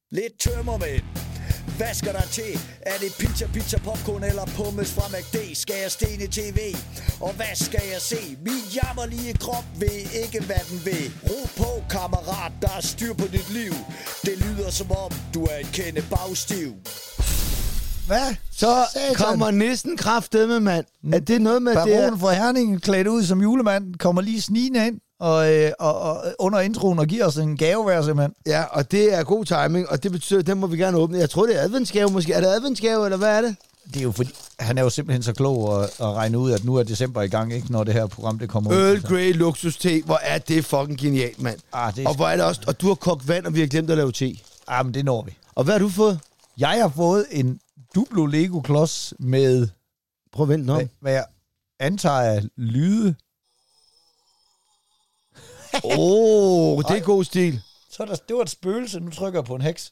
Lidt tømmermænd. Hvad skal der til? Er det pizza, popcorn eller pommes fra McD? Skal jeg stene tv? Og hvad skal jeg se? Min jammerlige krop ved ikke, hvad den vil. Ro på, kammerat, der er styr på dit liv. Det lyder som om, du er et kende bagstiv. Hvad? Så kommer næsten kraftedeme, mand. Er det noget med det? Baron fra Herning, klædt ud som julemand, kommer lige snigende ind og under introen og giver os en gave hver simpelthen. Ja, og det er god timing, og det betyder, at den må vi gerne åbne. Jeg tror, det er adventsgave måske. Er det adventsgave, eller hvad er det? Det er jo fordi, han er jo simpelthen så klog at regne ud, at nu er december i gang, ikke, når det her program det kommer ud. Earl Grey luksus-te. Hvor er det fucking genialt, mand. Og hvor er det også, og du har kogt vand, og vi har glemt at lave te. Men det når vi. Og hvad har du fået? Jeg har fået en Duplo Lego-klods med... Prøv at vente nu. Hvad jeg antager er lyde. Det er god stil. Så det var et spøgelse. Nu trykker jeg på en heks.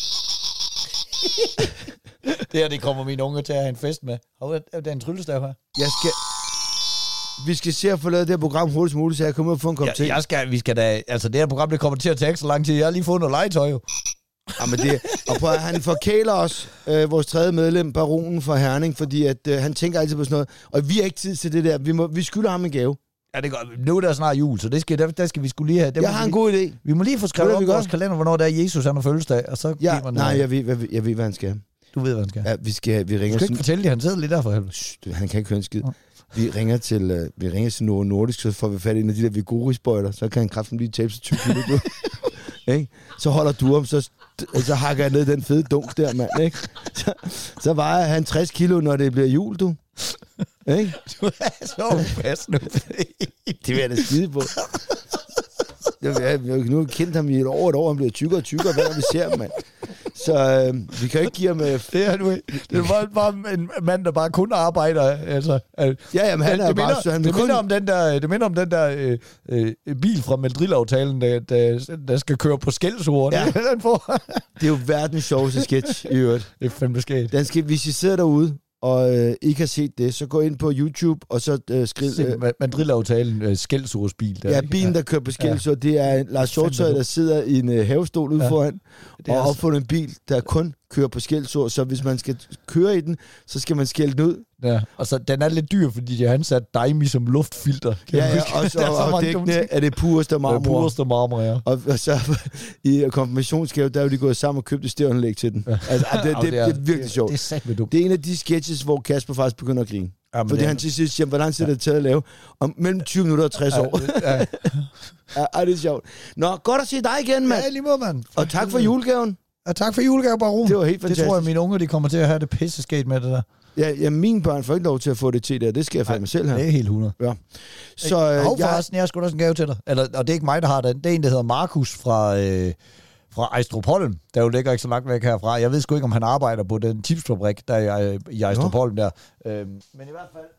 Det her, det kommer mine unge til at have en fest med. Der er en tryllestav her. Vi skal se at få lavet det her program hurtigst muligt, så jeg kommer ud og få en kop te. Vi skal da... Altså, det her program, det kommer til at tage så lang tid. Jeg har lige fået noget legetøj, jo. Men det, og prøv at, han forkæler os, vores tredje medlem, baronen fra Herning, fordi at, han tænker altid på sådan noget. Og vi har ikke tid til det der. Vi skylder ham en gave. Ja, det går. Nu er der snart jul, så der skal vi skulle lige have... Jeg har en god idé. Vi må lige få skrevet op i vores kalender, hvornår der er Jesus, han har fødselsdag, og så... Jeg ved, hvad han skal. Du ved, hvad han skal. Ja, vi ringer... Du skal ikke fortælle det, han sidder lidt der for helvede. Han kan ikke høre en skid. Vi ringer til Novo Nordisk, så får vi fat i en af de der Vigori-spøjler, så kan han kraften lige tabe sig 20 kilo. Så holder du om, så hakker jeg ned den fede dunk der, mand. Ikke? Så vejer han 60 kilo, når det bliver jul, du. Ikke? Du er så upassende. Det vil jeg da skide på. Vi har nu kendt ham i et år, han bliver tykkere og tykkere, hver vi ser ham, mand. Så vi kan ikke give ham... Det er bare en mand, der bare kun arbejder. Altså, jamen han er bare... Det minder om den der bil fra Meldrill-aftalen, der skal køre på skældsord. Ja. Det er jo verdens sjoveste sketch, i øvrigt. Det er fandme skægt. Hvis I sidder derude, og ikke har set det, så gå ind på YouTube, og så skriv... Meldrill-aftalen, skældsordsbil. Ja, bilen, der kører på skældsord, det er Lars Hjortøj, der sidder i en havestol ude foran, og opfundet en bil, der kun kører på skældsord, så hvis man skal køre i den, så skal man skælde den ud. Ja, og så den er lidt dyr, fordi de har ansat Daimi som luftfilter. Og dækkene er det pureste marmor. Ja. Og så i konfirmationsgave, der er jo de gået sammen og købt et stereoanlæg til den. Ja. Altså, det er virkelig sjovt. Det er en af de sketches, hvor Kasper faktisk begynder at grine. Jamen, fordi han til sidst siger, hvordan ser det til at lave? Om mellem 20 minutter og 60 år. Ja, det er sjovt. Nå, godt at se dig igen, mand. Ja, lige måde, mand. Og tak for julegaven. Ja, tak for julegaven, Baron. Det var helt fantastisk. Det tror jeg, mine unger de kommer til at have det pisseskægt med det der. Ja, mine børn får ikke lov til at få det til der. Det skal jeg fandme selv have. Det er helt 100. Ja. Så forresten, jeg har sgu da også en gave til dig. Og det er ikke mig, der har den. Det er en, der hedder Markus fra Ejstrupholm, der jo ligger ikke så langt væk herfra. Jeg ved sgu ikke, om han arbejder på den tipsfabrik, der er i Ejstrupholm der. Men i hvert fald...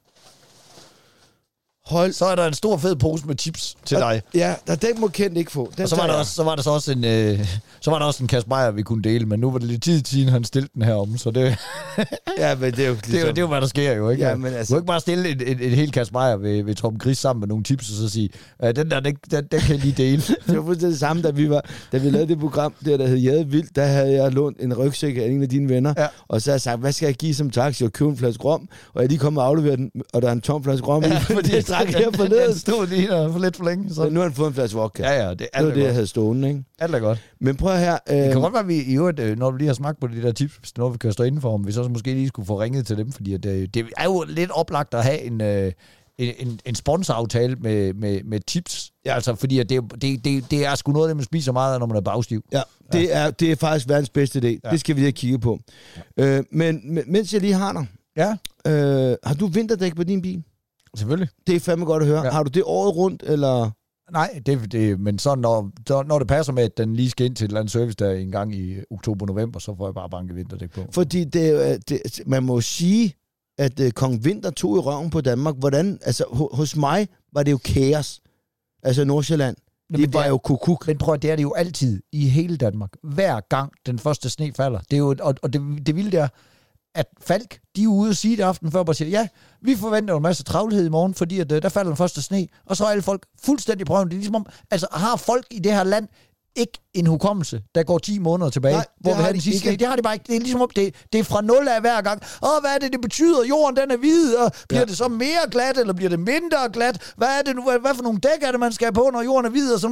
Så er der en stor fed pose med chips til dig. Ja, den må Kent ikke få. Og så var der også en kasse bajer, vi kunne dele, men nu var det lidt tid siden, han stillede den her om, så det... Ja, men det er jo ligesom... det er jo, hvad der sker jo, ikke? Ja, men altså... Du kan ikke bare stille et helt kasse bajer ved Torben Gris sammen med nogle chips, og så sige, den kan jeg lige dele. Det var fuldstændig det samme, da vi lavede det program, der hed Jade Vildt, der havde jeg lånt en rygsæk af en af dine venner, og så havde jeg sagt, hvad skal jeg give som taxi, og købe en flaske rom, og jeg lige kom og afleverede den, og der er en tom flaske rom, fordi jeg drak her forleden. Den stod lige der for lidt for længe. Så. Nu har han fået en flaske vodka. Ja, det er det, jeg havde stående, ikke? Alt er godt. Men prøv her... Det kan godt være, at vi i øvrigt, når vi lige har smagt på de der tips, når vi kan stå indenfor, om vi så måske lige skulle få ringet til dem, fordi det er jo lidt oplagt at have en sponsoraftale med tips. Ja. Altså, fordi at det er sgu noget af det, man spiser meget af, når man er bagstiv. Ja, det er faktisk verdens bedste idé. Ja. Det skal vi lige kigge på. Men mens jeg lige har dig, har du vinterdæk på din bil? Selvfølgelig. Det er fandme godt at høre. Ja. Har du det året rundt, eller... Nej, men så når det passer med, at den lige skal ind til et eller andet service der en gang i oktober-november, så får jeg bare banke vinterdæk på. Fordi man må sige, at Kong Vinter tog i røven på Danmark. Hvordan, altså hos mig var det jo kaos. Altså Nordsjælland. Det var jo kukuk. Men prøv at det er det jo altid i hele Danmark. Hver gang den første sne falder. Det er jo, og det vilde der, at Falk, de er ude og sige det aften før, og siger, ja, vi forventer en masse travlhed i morgen, fordi at, der falder den første sne, og så er alle folk fuldstændig prøven. Det er ligesom om, altså har folk i det her land ikke en hukommelse, der går 10 måneder tilbage. Nej, hvor vi havde den sidste. Det har de bare ikke. Det er ligesom, det er fra 0 af hver gang. Hvad er det betyder? Jorden, den er hvid, og bliver det så mere glat, eller bliver det mindre glat? Hvad er det nu? Hvad for nogle dæk er det, man skal have på, når jorden er hvid? Og sådan,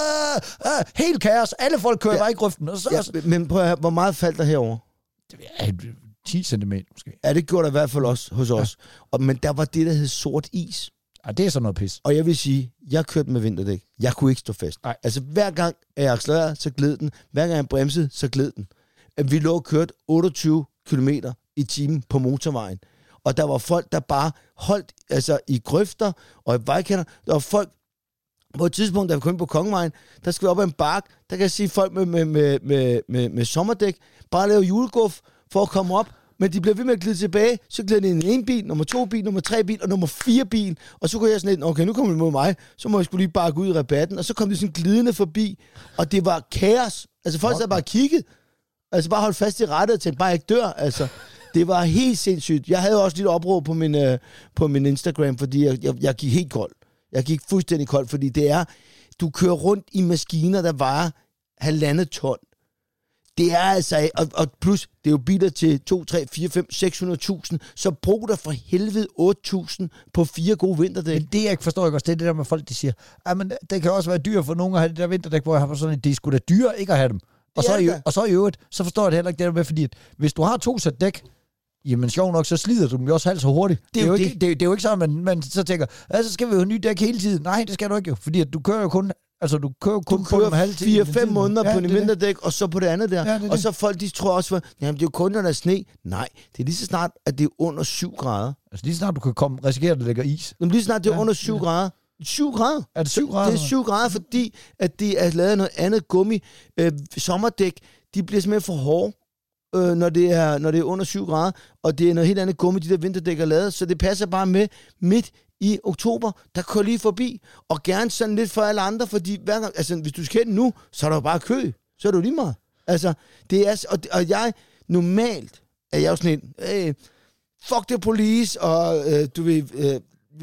helt kaos. Alle folk kører bare i grøften. Og så, men prøv at høre, hvor meget faldt der herover? 10 cm måske. Ja, det gjorde der i hvert fald også hos os. Men der var det, der hed sort is. Ja, det er sådan noget pis. Og jeg vil sige, jeg kørte med vinterdæk. Jeg kunne ikke stå fast. Nej. Altså, hver gang jeg accelererede, så gled den. Hver gang jeg bremsede, så gled den. Vi lå og kørte 28 km i timen på motorvejen. Og der var folk, der bare holdt altså, i grøfter og i vejkanter. Der var folk, på et tidspunkt, da vi kom ind på Kongevejen, der skal vi op ad en bark. Der kan jeg sige folk med sommerdæk, bare lave juleguf for at komme op. Men de bliver ved med at glide tilbage, så glider de ind i en bil, nummer 2 bil, nummer 3 bil og nummer 4 bil. Og så kunne jeg sådan lidt, okay, nu kommer de mod mig, så må jeg skulle lige bare gå ud i rabatten. Og så kom de sådan glidende forbi, og det var kaos. Altså folk sad bare og kiggede. Altså bare holdt fast i rettet og tænkte, bare ikke dør. Altså, det var helt sindssygt. Jeg havde også lidt opråb på min Instagram, fordi jeg gik helt kold. Jeg gik fuldstændig kold, fordi det er, du kører rundt i maskiner, der vejer 1,5 ton. Det er altså, og plus, det er jo biler til 2, 3, 4, 5, 600.000, så brug der for helvede 8.000 på 4 gode vinterdæk. Men det, jeg ikke forstår ikke også, det er det der med folk, de siger, men det kan også være dyrt for nogen at have det der vinterdæk, hvor jeg har sådan, det er sgu da dyre ikke at have dem. Og så i øvrigt, så forstår jeg det heller ikke det der med, fordi at, hvis du har 2 sæt dæk, jamen sjov nok, så slider du dem jo også halvt så hurtigt. Det er jo ikke sådan, at man så tænker, så skal vi jo have nye dæk hele tiden. Nej, det skal du ikke jo, fordi at du kører jo kun... Altså, du kører kun 4-5 måneder på en vinterdæk, og så på det andet der. Ja, det. Og så folk, de tror også, jamen det er jo kun, når der er sne. Nej, det er lige så snart, at det er under 7 grader. Altså lige så snart du kan risikere, at det ligger is. Jamen lige så snart det er under 7 grader. 7 grader? Er det 7 grader? Det er 7 grader, fordi at det er lavet noget andet gummi. Sommerdæk, de bliver simpelthen for hårde, når det er under 7 grader. Og det er noget helt andet gummi, de der vinterdæk er lavet. Så det passer bare med midt i oktober, der kører lige forbi, og gerne sådan lidt for alle andre, fordi hver gang, altså, hvis du skal den nu, så er der jo bare kø, så er du lige meget. Altså, det er, og jeg, normalt er jeg jo sådan en, fuck the police, og du ved,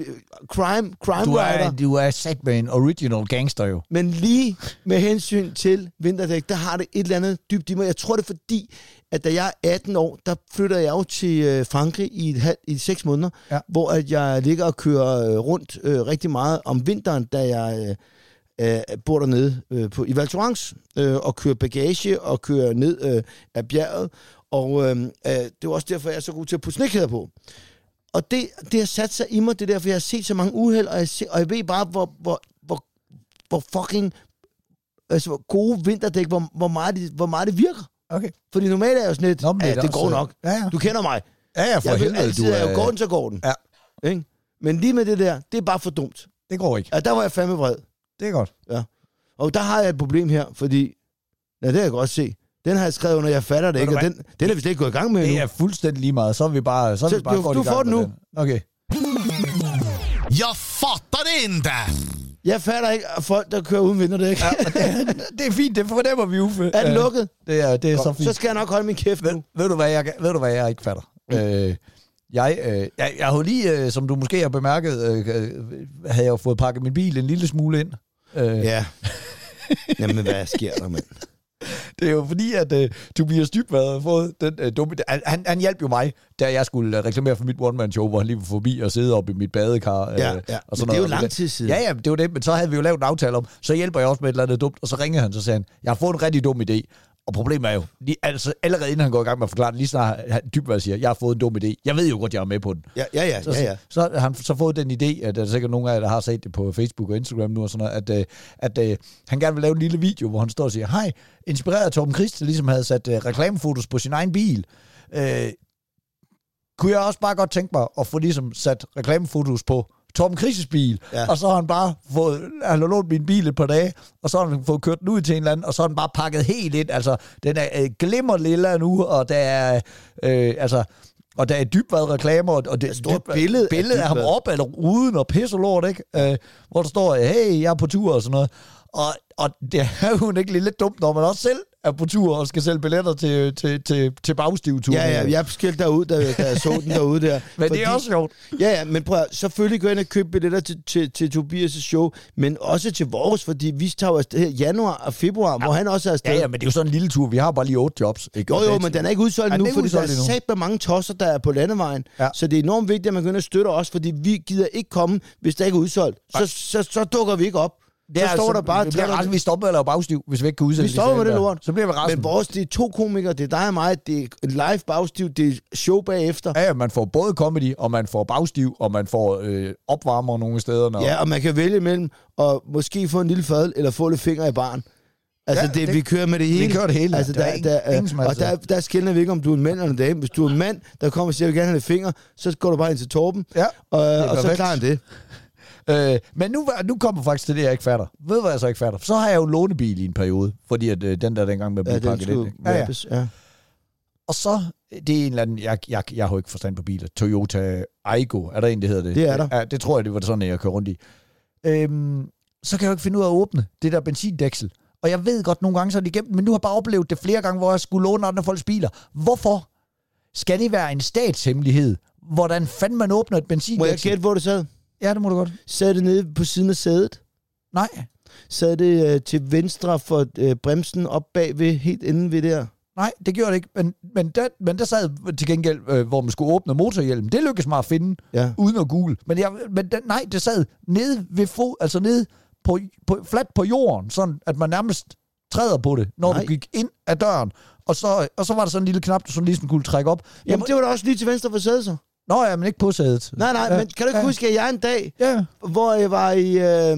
crime writer. Du er sat med en original gangster jo. Men lige med hensyn til vinterdæk, der har det et eller andet dybt i mig. Jeg tror det er fordi, at da jeg er 18 år, der flytter jeg jo til Frankrig i 6 måneder, hvor at jeg ligger og kører rundt rigtig meget om vinteren, da jeg bor dernede i Val Thorens, og kører bagage og kører ned af bjerget. Og det var også derfor, jeg er så god til at putte snekæder på. Og det har sat sig i mig, det der, for jeg har set så mange uheld, og jeg ved bare, hvor fucking altså, gode vinterdæk, hvor meget det virker. Okay. Fordi normalt er jeg jo sådan lidt, det går nok. Ja. Du kender mig. Ja, for helvede. Altid er jo går den, så går den. Ja. Ikke? Men lige med det der, det er bare for dumt. Det går ikke. Ja, der var jeg fandme vred. Det er godt. Ja. Og der har jeg et problem her, fordi, det kan jeg godt se. Den har jeg skrevet under, jeg fatter det ikke, og den er vi slet ikke gået i gang med nu. nu. Det er fuldstændig lige meget, så er vi bare godt i gang. Du får den nu. Okay. Jeg fatter det inte! Jeg fatter ikke folk, der kører uden vinterdæk. Ja, det er fint, det fornemmer vi, Uffe. Er den lukket? Det er så fint. Så skal jeg nok holde min kæft nu. Ved du, hvad jeg ikke fatter? Jeg har jo lige, som du måske har bemærket, havde jeg jo fået pakket min bil en lille smule ind. Ja. Jamen, hvad sker der, mand? Det er jo fordi, at Tobias Dybvad har fået den dumme... Han hjalp jo mig, da jeg skulle reklamere for mit one-man-show, hvor han lige var forbi og sidde op i mit badekar. Og sådan men det er jo lang tid siden. Ja, det var det, men så havde vi jo lavet en aftale om, så hjælper jeg også med et eller andet dumt, og så ringede han, så sagde han, jeg har fået en rigtig dum idé. Og problemet er jo, altså allerede inden han går i gang med at forklare det, lige snart Dybvad siger, jeg har fået en dum idé. Jeg ved jo godt, jeg er med på den. Ja. Så har han så fået den idé, at der er sikkert nogle af jer, der har set det på Facebook og Instagram nu, og sådan noget, at han gerne vil lave en lille video, hvor han står og siger, hej, inspireret af Torben Christ, der ligesom havde sat reklamefotos på sin egen bil. Kunne jeg også bare godt tænke mig at få ligesom sat reklamefotos på Torben Christes bil, og så har han bare fået, han har lånt min bil et par dage, og så har han fået kørt den ud til en eller anden, og så har han bare pakket helt ind, altså, den er glimmerlilla nu, og der er, og der er Dybvad reklamer, og det er et stort billede af ham op, eller uden og pisse lort, ikke? Hvor der står, hey, jeg er på tur, og sådan noget. Og det er jo ikke lidt dumt, når man også selv er på tur og skal sælge billetter til bagstivturen. Ja, jeg skældte derud, da jeg så den derude der. Men det er også sjovt. Ja, men prøv at, selvfølgelig gå ind og købe billetter til Tobias' show, men også til vores, fordi vi tager jo afsted her januar og februar, hvor han også er afsted. Ja, men det er jo sådan en lille tur. Vi har bare lige 8 jobs. Ikke? Jo, men den er ikke udsolgt nu, fordi der er satme mange tosser, der er på landevejen. Ja. Så det er enormt vigtigt, at man går støtte os, fordi vi gider ikke komme, hvis der ikke er udsolgt. Så dukker vi ikke op. Så står der bare... Vi stopper eller bagstiv, hvis vi ikke kan udsætte. Vi stopper med det lort. Så bliver vi resten. Men vores, det er 2 komikere, det er dig og mig, det er en live bagstiv, det er show bagefter. Ja, man får både comedy, og man får bagstiv, og man får opvarmer nogle steder. Ja, og man kan vælge mellem og måske få en lille fadel, eller få lidt finger i barn. Altså, ja, vi kører med det hele. Vi kører det hele. Altså, der skiller vi ikke, om du er en mand eller en dame. Hvis du er en mand, der kommer og siger, at jeg vil gerne have lidt finger, så går du bare ind til Torben, og så klarer han det. Men nu kommer faktisk til det, jeg ikke fatter. Ved hvad jeg så ikke fatter? Så har jeg jo en lånebil i en periode, fordi at den der dengang med at blive pakket ind. Ja. Og så, det er en eller anden, jeg har jo ikke forstand på biler, Toyota Aygo, er der en, det hedder det? Det er der. Ja, det tror jeg, det var sådan, jeg kører rundt i. Så kan jeg jo ikke finde ud af at åbne det der benzindæksel. Og jeg ved godt, nogle gange så er det igennem, men nu har jeg bare oplevet det flere gange, hvor jeg skulle låne andre folks biler. Hvorfor skal det være en statshemmelighed? Hvordan fanden man åbner et benzindæksel? Må jeg gætte, hvor det sad? Ja, det må du godt. Sad det nede på siden af sædet? Nej. Sad det til venstre for bremsen op bagved, helt inde ved der? Nej, det gjorde det ikke. Men der sad til gengæld, hvor man skulle åbne motorhjelmen. Det lykkedes mig at finde, uden at google. Nej, det sad nede ved altså nede på fladt på jorden, sådan at man nærmest træder på det, når du gik ind ad døren. Og så var der sådan en lille knap, du sådan lige kunne trække op. Jamen, det var da også lige til venstre for sædet, så. Nå ja, men ikke på sædet. Nej, men kan du ikke huske, at jeg en dag, hvor jeg var i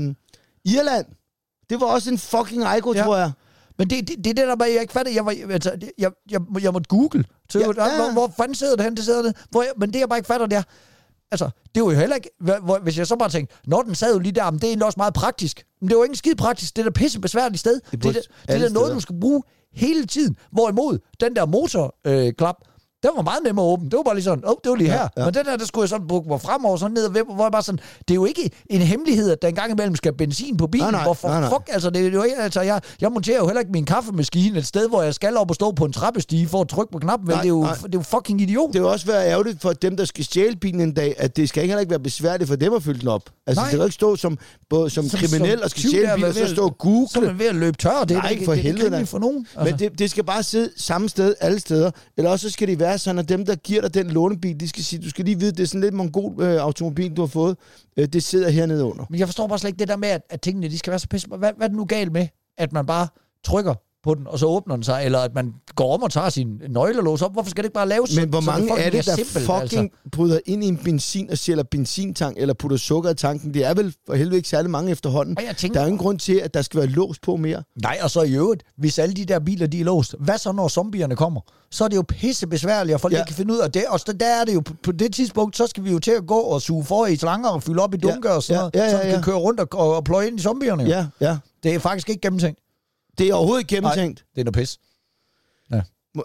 Irland, det var også en fucking Aygo, tror jeg. Men det er det der med, jeg ikke fatter. Jeg måtte google. Hvor fanden sidder det hen? Det sidder det. Men det jeg bare ikke fatter, det er, altså, det var jo heller ikke, hvis jeg så bare tænkte, når den sad jo lige der, men det er egentlig også meget praktisk. Men det var jo ikke skide praktisk. Det er da pisse besværligt sted. Det er noget, du skal bruge hele tiden. Hvorimod, den der motorklap, den var meget nemmere at åbne. Det var bare lige sådan, det var lige her. Men den der skulle jeg sådan bukke mig fremover, sådan ned, hvor jeg bare sådan, det er jo ikke en hemmelighed, at der engang imellem skal benzin på bilen. Fuck, altså, det er jo ikke, altså, jeg monterer jo heller ikke min kaffemaskine et sted, hvor jeg skal op og stå på en trappestige for at trykke på knappen. Det er jo fucking idiot. Det vil også være ærgerligt for dem, der skal stjæle bilen en dag, at det skal heller ikke være besværligt for dem at fylde den op. Altså, det kan ikke stå som kriminel og skal stjæle bilen, og så stå og google. Så er man ved at løbe tør. Det er ikke for helvede. For nogen. Men det skal bare sidde samme sted alle steder. Eller også skal det være sådan, at dem, der giver dig den lånebil, de skal sige, du skal lige vide, det er sådan lidt mongol automobil, du har fået. Det sidder hernede under. Men jeg forstår bare slet ikke det der med, at tingene, de skal være så pisse. Hvad er det nu galt med, at man bare trykker på den, og så åbner den sig, eller at man går om og tager sin nøglerlås op? Hvorfor skal det ikke bare laves? Men hvor mange er det, der fucking bryder ind i en benzin og sælger benzintank, eller putter sukker i tanken? Det er vel for helvede ikke særlig mange efterhånden. Der er ingen grund til, at der skal være lås på mere. Nej, og så i øvrigt, hvis alle de der biler, de er låst, hvad så når zombierne kommer? Så er det jo pisse besværligt, og folk ikke kan finde ud af det. Og der er det jo på det tidspunkt, så skal vi jo til at gå og suge for i slanger og fylde op i dunker og sådan noget, så vi kan køre rundt og pløje ind i zombierne. Ja. Det er faktisk ikke gennemtænkt. Det er overhovedet ikke gennemtænkt. Nej, det er noget pis. Ja.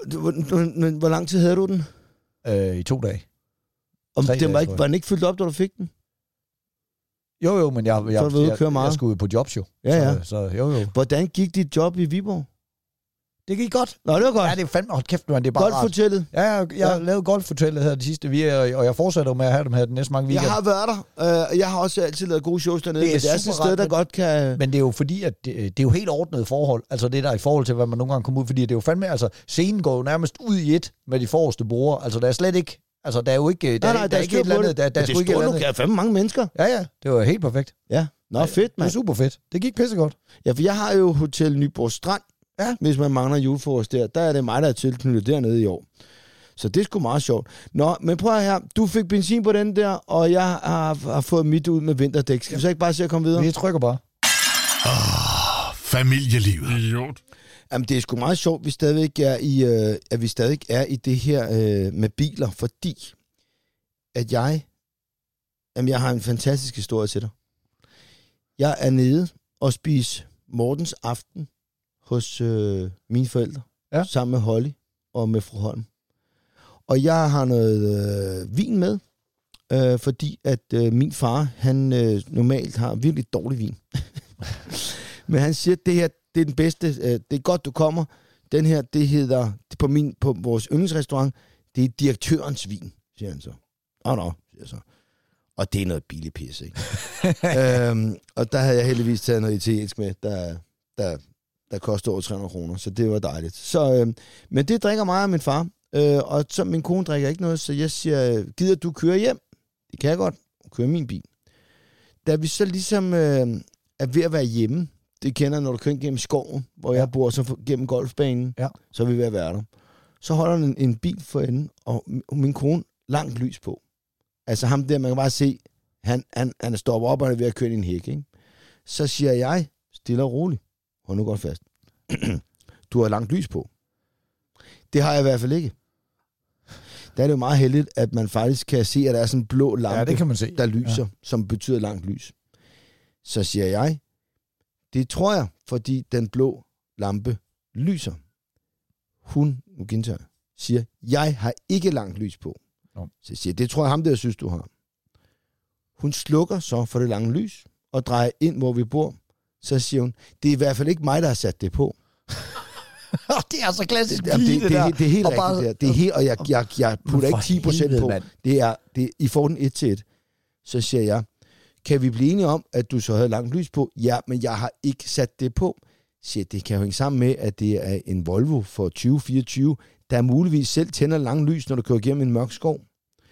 Hvor lang tid havde du den? I 2 dage. Var den ikke fyldt op, da du fik den? Jo, men jeg skulle på jobs jo. Ja. Så jo. Hvordan gik dit job i Viborg? Det gik godt. Nå, det var godt. Ja, det er fandme, kæft, man, det er bare Golfhotellet? Ja, jeg har lavet golfhotellet her de sidste weekender, og jeg fortsætter med at have dem her de næste mange weekender. Jeg har været der. Jeg har også altid lavet gode shows dernede, men det er sådan et sted, der godt kan... Men det er jo fordi, at det er jo helt ordnet forhold, altså det der i forhold til, hvad man nogle gange kommer ud, fordi det er jo fandme, altså scenen går jo nærmest ud i et med de forreste borde, altså der er slet ikke, altså der er jo ikke, der er ikke et eller andet, der er sgu ikke et eller andet. Det er fandme mange mennesker. Ja, det var helt perfekt. Ja, fedt, mand. Det var super fedt. Det gik pissegodt. Ja, for jeg har jo Hotel Nyborg Strand. Ja. Hvis man mangler julefrokost der er det mig, der er tilknyttet dernede i år. Så det er sgu meget sjovt. Nå, men prøv her. Du fik benzin på den der, og jeg har fået mit ud med vinterdæk. Skal vi så ikke bare se at komme videre? Vi trykker bare. Familielivet. Idiot. Jamen, det er sgu meget sjovt, at vi stadig er i det her med biler, fordi at jeg har en fantastisk historie til dig. Jeg er nede og spise Mortens aften hos mine forældre, sammen med Holly og med fru Holm. Og jeg har noget vin med, fordi at min far, han normalt har virkelig dårlig vin. Men han siger, at det her, det er den bedste, det er godt, du kommer. den her, det hedder, på vores yndlingsrestaurant, det er direktørens vin, siger han så. Nå, siger jeg så. Og det er noget billigpis, ikke? Og der havde jeg heldigvis taget noget italiensk med, der koster over 300 kroner, så det var dejligt. Så, men det drikker mig og min far, og så min kone drikker ikke noget, så jeg siger, gider du køre hjem? Det kan jeg godt, køre min bil. Da vi så ligesom er ved at være hjemme, det kender når du kører gennem skoven, hvor jeg bor, så gennem golfbanen, så er vi ved at være der. Så holder en bil for enden, og min kone langt lys på. Altså ham der, man kan bare se, han stopper op og er ved at køre i en hæk, ikke? Så siger jeg, stille og roligt, hold nu godt fast, du har langt lys på. Det har jeg i hvert fald ikke. Der er det jo meget heldigt, at man faktisk kan se, at der er sådan en blå lampe, det kan man se. Der lyser, som betyder langt lys. Så siger jeg, det tror jeg, fordi den blå lampe lyser. Hun, nu gentager jeg, siger, jeg har ikke langt lys på. Så jeg siger, det tror jeg ham der synes, du har. Hun slukker så for det lange lys, og drejer ind, hvor vi bor. Så siger hun, det er i hvert fald ikke mig, der har sat det på. Det er så klassisk det er helt rigtigt der. Det er helt, og jeg putter ikke 10% på. Det er, I får den 1-1. Så siger jeg, kan vi blive enige om, at du så havde langt lys på? Ja, men jeg har ikke sat det på. Siger, det kan jo hænge sammen med, at det er en Volvo for 2024, der muligvis selv tænder langt lys, når du kører igennem en mørk skov.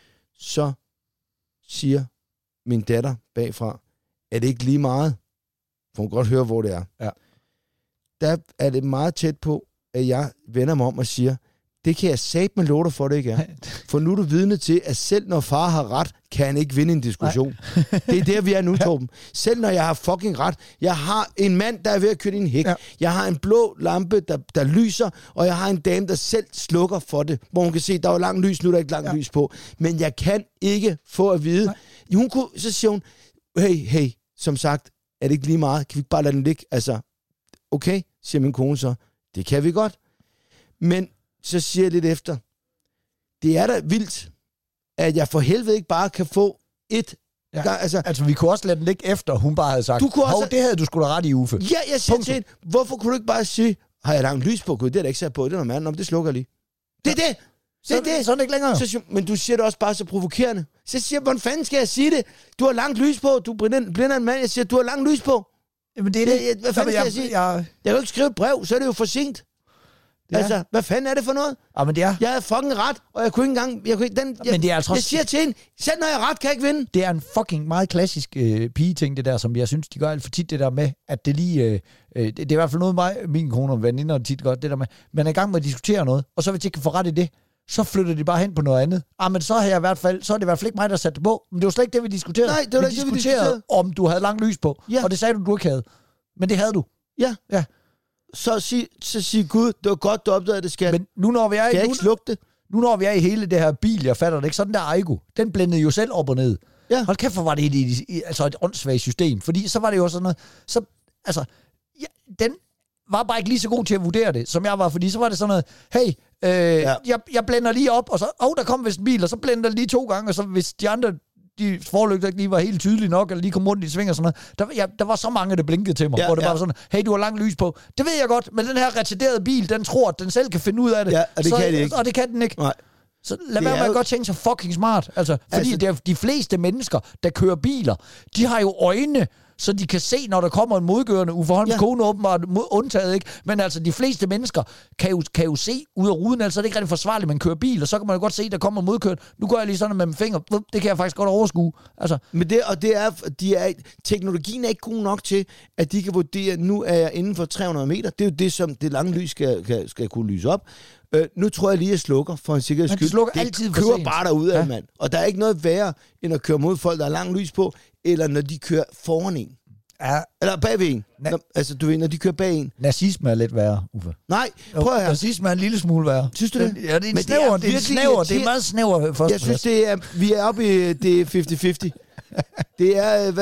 Så siger min datter bagfra, er det ikke lige meget? For hun kan godt høre, hvor det er. Ja. Der er det meget tæt på, at jeg vender mig om og siger, det kan jeg satme love dig for, det ikke er. For nu er du vidne til, at selv når far har ret, kan han ikke vinde en diskussion. Det er der, vi er nu, Torben. Selv når jeg har fucking ret. Jeg har en mand, der er ved at køre i en hæk. Ja. Jeg har en blå lampe, der lyser, og jeg har en dame, der selv slukker for det, hvor hun kan se, der er langt lys, nu er der ikke langt lys på. Men jeg kan ikke få at vide. Så siger hun, hey, som sagt, er det ikke lige meget? Kan vi ikke bare lade den ligge? Altså, okay, siger min kone så. Det kan vi godt. Men så siger jeg lidt efter, det er da vildt, at jeg for helvede ikke bare kan få et... Ja. Altså, vi kunne også lade den ligge efter, hun bare havde sagt, det havde du sgu da ret i, Uffe. Ja, jeg siger til hende, hvorfor kunne du ikke bare sige, har jeg langt lys på? Gud, det er da ikke sat på, det er noget mand, om det slukker lige. Det er det! Sådan ikke længere. Så siger, men du siger det også bare så provokerende. Så siger jeg, hvordan fanden skal jeg sige det? Du har langt lys på, du blinder en mand, jeg siger, du har langt lys på. Jamen det er det. Hvad fanden skal jeg sige? Jeg kan jo ikke skrive et brev, så er det jo for sent. Altså, hvad fanden er det for noget? Ja, men det er... Jeg havde fucking ret, og jeg kunne ikke engang... Men det er altså jeg siger til hende, selv når jeg har ret, kan jeg ikke vinde. Det er en fucking meget klassisk pige-ting, det der, som jeg synes, de gør alt for tit, det der med, at det lige... det er i hvert fald noget, min kone og veninder tit gør, det der med, man er i gang med at diskutere noget, og så hvis de ikke kan få ret i det, så flytter de bare hen på noget andet. Men så er det i hvert fald ikke mig, der satte det på. Men det var slet ikke det, vi diskuterede. Nej, det var ikke det, vi diskuterede. Om du havde langt lys på, og det sagde du ikke havde. Men det havde du. Ja. Så sig Gud, det var godt, du opdagede det, skat. Men nu når vi er ikke slukke det? Nu når vi er i hele det her bil, jeg fatter det ikke, så den der Aigo, den blændede jo selv op og ned. Ja. Hold kæft, hvor var det et åndssvagt system. Fordi så var det jo sådan noget, den var bare ikke lige så god til at vurdere det, som jeg var, fordi så var det sådan noget, hey, jeg blænder lige op, og så, der kom vist en bil, og så blænder lige 2 gange, og så hvis de andre, de forlygter ikke lige var helt tydelige nok, eller lige kom rundt i sving og sådan noget, der var så mange, der blinkede til mig, hvor det var sådan, hey, du har langt lys på. Det ved jeg godt, men den her retarderede bil, den tror, at den selv kan finde ud af det. Ja, og det kan det ikke. Og det kan den ikke. Nej. Så lad være med at godt tænke sig fucking smart. Fordi de fleste mennesker, der kører biler, de har jo øjne, så de kan se, når der kommer en modgørende. Uffe Holms kone åbenbart undtaget, ikke? Men altså, de fleste mennesker kan jo se ud af ruden, altså det er ikke rigtig forsvarligt, man kører bil, og så kan man jo godt se, der kommer en modkørende. Nu går jeg lige sådan med min finger. Det kan jeg faktisk godt overskue. Altså. Men teknologien er ikke god nok til, at de kan vurdere, nu er jeg inden for 300 meter. Det er jo det, som det lange lys skal kunne lyse op. Nu tror jeg lige, jeg slukker for en sikkerheds skyld. Det slukker altid for sent. sent. Bare derud af, mand. Og der er ikke noget værre, end at køre mod folk, der har langt lys på, eller når de kører foran en. Ja. Eller bagved en. Du ved, når de kører bag en. Nazisme er lidt værre, Uffe. Nej, prøv at høre. Nazisme er en lille smule værre. Synes du det? Ja, det er en snæver, det er meget snæver først. Jeg synes, vi er oppe i det 50-50. Det er,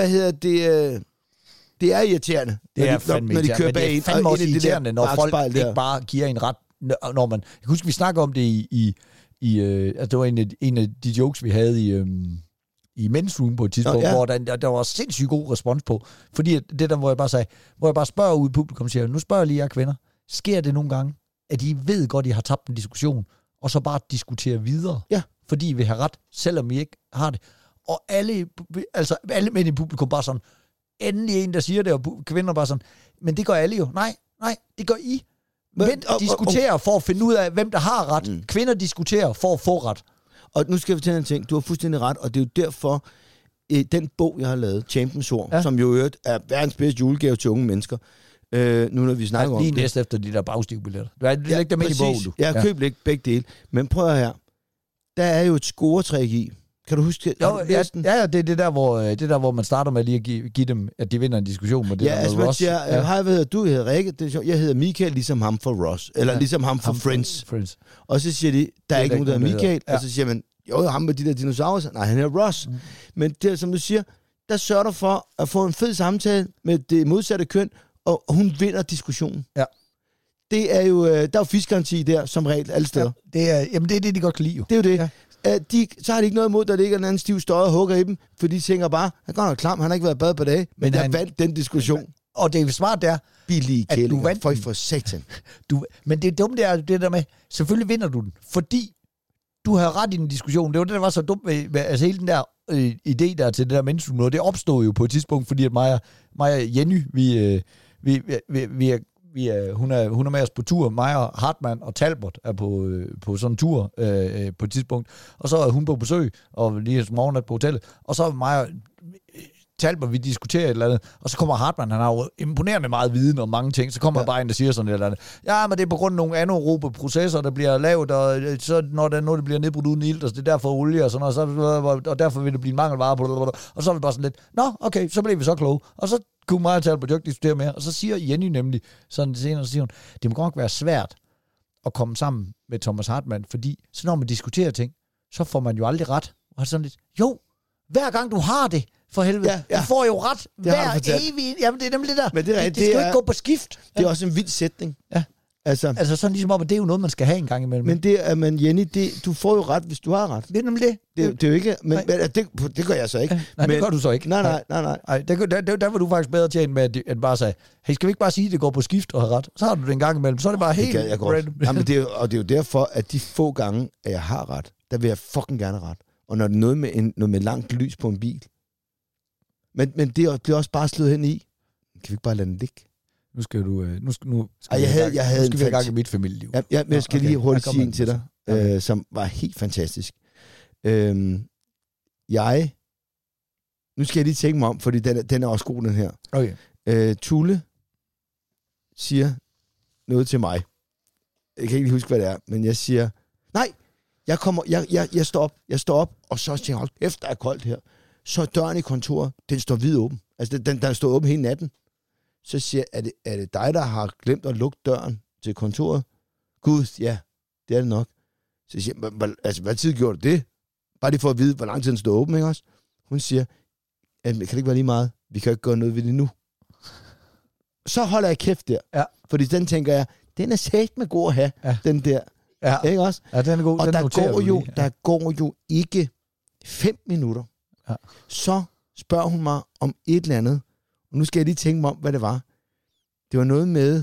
det er irriterende, når de kører bag en. Det er fandme også irriterende, når folk ikke bare giver en ret. Når man, jeg kan huske, vi snakker om det altså det var en af de jokes, vi havde i Men's Room på et tidspunkt, hvor der var sindssygt god respons på. Fordi det der, hvor jeg bare spørger ud i publikum, siger, nu spørger jeg lige jer kvinder, sker det nogle gange, at I ved godt, at I har tabt en diskussion, og så bare diskutere videre. Ja. Fordi I vil have ret, selvom I ikke har det. Og alle mænd i publikum bare sådan, endelig en, der siger det, og kvinder bare sådan, men det gør alle jo. Nej, det gør I. Mænd diskuterer for at finde ud af, hvem der har ret. Kvinder diskuterer for at få ret. Og nu skal jeg fortælle en ting. Du har fuldstændig ret, og det er jo derfor, den bog, jeg har lavet, Champions Ord, som jo er verdens bedste julegave til unge mennesker, nu når vi snakker om det. Lige næste efter de der bagstivbilletter. Du lægger dem ind i bogen, du. Jeg har købt begge dele. Men prøv her. Der er jo et scoretræk i. Kan du huske det? Jo, ja, det er der, hvor man starter med lige at give dem, at de vinder en diskussion med det. Ja, altså man siger, hej, hvad hedder du? Jeg hedder Rikke. Jeg hedder Michael, ligesom ham for Ross. Eller ligesom ham for Friends. Og så siger de, der er ikke nogen, der hedder Michael. Og så siger man, jo, ham med de der dinosaurer. Nej, han er Ross. Men det, som du siger, der sørger du for at få en fed samtale med det modsatte køn, og hun vinder diskussionen. Ja. Det er jo, der er jo fiskgaranti der, som regel, alle steder. Ja, det er det, de godt kan lide jo. Det er jo det. Ja. Så har de ikke noget imod, der ligger en anden stiv støj og hugger i dem, for de tænker bare, han går nok klam, han har ikke været i bad på dage, men der vandt den diskussion. Og det er smart der, billige kællinger, for satan. Men det dumme, det er det der med, selvfølgelig vinder du den, fordi du havde ret i en diskussion. Det var det, der var så dumt med altså hele den der idé der til det der menneskehumor, det opstod jo på et tidspunkt, fordi at mig og Jenny, hun er med os på tur. Mig og Hartmann og Talbot er på sådan en tur på et tidspunkt. Og så er hun på besøg, og lige som morgennat på hotellet. Og så er mig og Talbot, vi diskuterer et eller andet. Og så kommer Hartmann, han har jo imponerende meget viden om mange ting. Så kommer bare en, der siger sådan et eller andet. Ja, men det er på grund af nogle anaerobe processer, der bliver lavet, og så når det bliver nedbrudt uden ilt, og det er derfor olie og sådan noget, og derfor vil det blive en mangelvare. Og så er vi bare sådan lidt, nå, okay, så bliver vi så kloge. Og så kunne mig og Talbot jo ikke diskutere mere. Og så siger Jenny nemlig, sådan senere, så siger hun, det må godt være svært at komme sammen med Thomas Hartmann, fordi så når man diskuterer ting, så får man jo aldrig ret. Og sådan lidt, jo, hver gang du har det, for helvede, du får jo ret hver evig. Jamen det er nemlig det der. Men det skal jo ikke gå på skift. Det er også en vild sætning. Ja. Altså sådan ligesom op, at det er jo noget, man skal have en gang imellem. Men det er, men Jenny, du får jo ret, hvis du har ret. Det er nemlig det. Det er jo ikke, men det gør jeg så ikke. Nej, det gør du så ikke. Nej. Der var du faktisk bedre tjent med, at bare sige, hey, skal vi ikke bare sige, at det går på skift og har ret? Så har du det en gang imellem. Så er det bare helt random. Jamen, det er jo derfor, at de få gange, at jeg har ret, der vil jeg fucking gerne ret. Og når det er noget med langt lys på en bil. Men det bliver også bare slået hen i. Kan vi ikke bare lade den ligge? Nu skal du... Nu skal vi i gang i mit familieliv. Ja, men jeg skal lige hurtigt sige en til dig, som var helt fantastisk. Nu skal jeg lige tænke mig om, fordi den er også god, den her. Okay. Tulle siger noget til mig. Jeg kan ikke huske, hvad det er, men jeg siger, nej, jeg står op, og så tænker jeg, efter det er koldt her, så døren i kontoret, den står vid åben. Altså, den står åben hele natten. Så siger jeg, er det dig, der har glemt at lukke døren til kontoret? Gud, ja, det er det nok. Så siger jeg, hvad tid gjorde du det? Bare lige for at vide, hvor lang tid den står åben, ikke også? Hun siger, kan det ikke være lige meget? Vi kan jo ikke gøre noget ved det nu. Så holder jeg kæft der. Ja. Fordi den tænker jeg, den er sæt med god at have, den der. Ja. Ikke også? Ja, den er god. Og der går jo ikke 5 minutter. Ja. Så spørger hun mig om et eller andet. Og nu skal jeg lige tænke mig om, hvad det var. Det var noget med...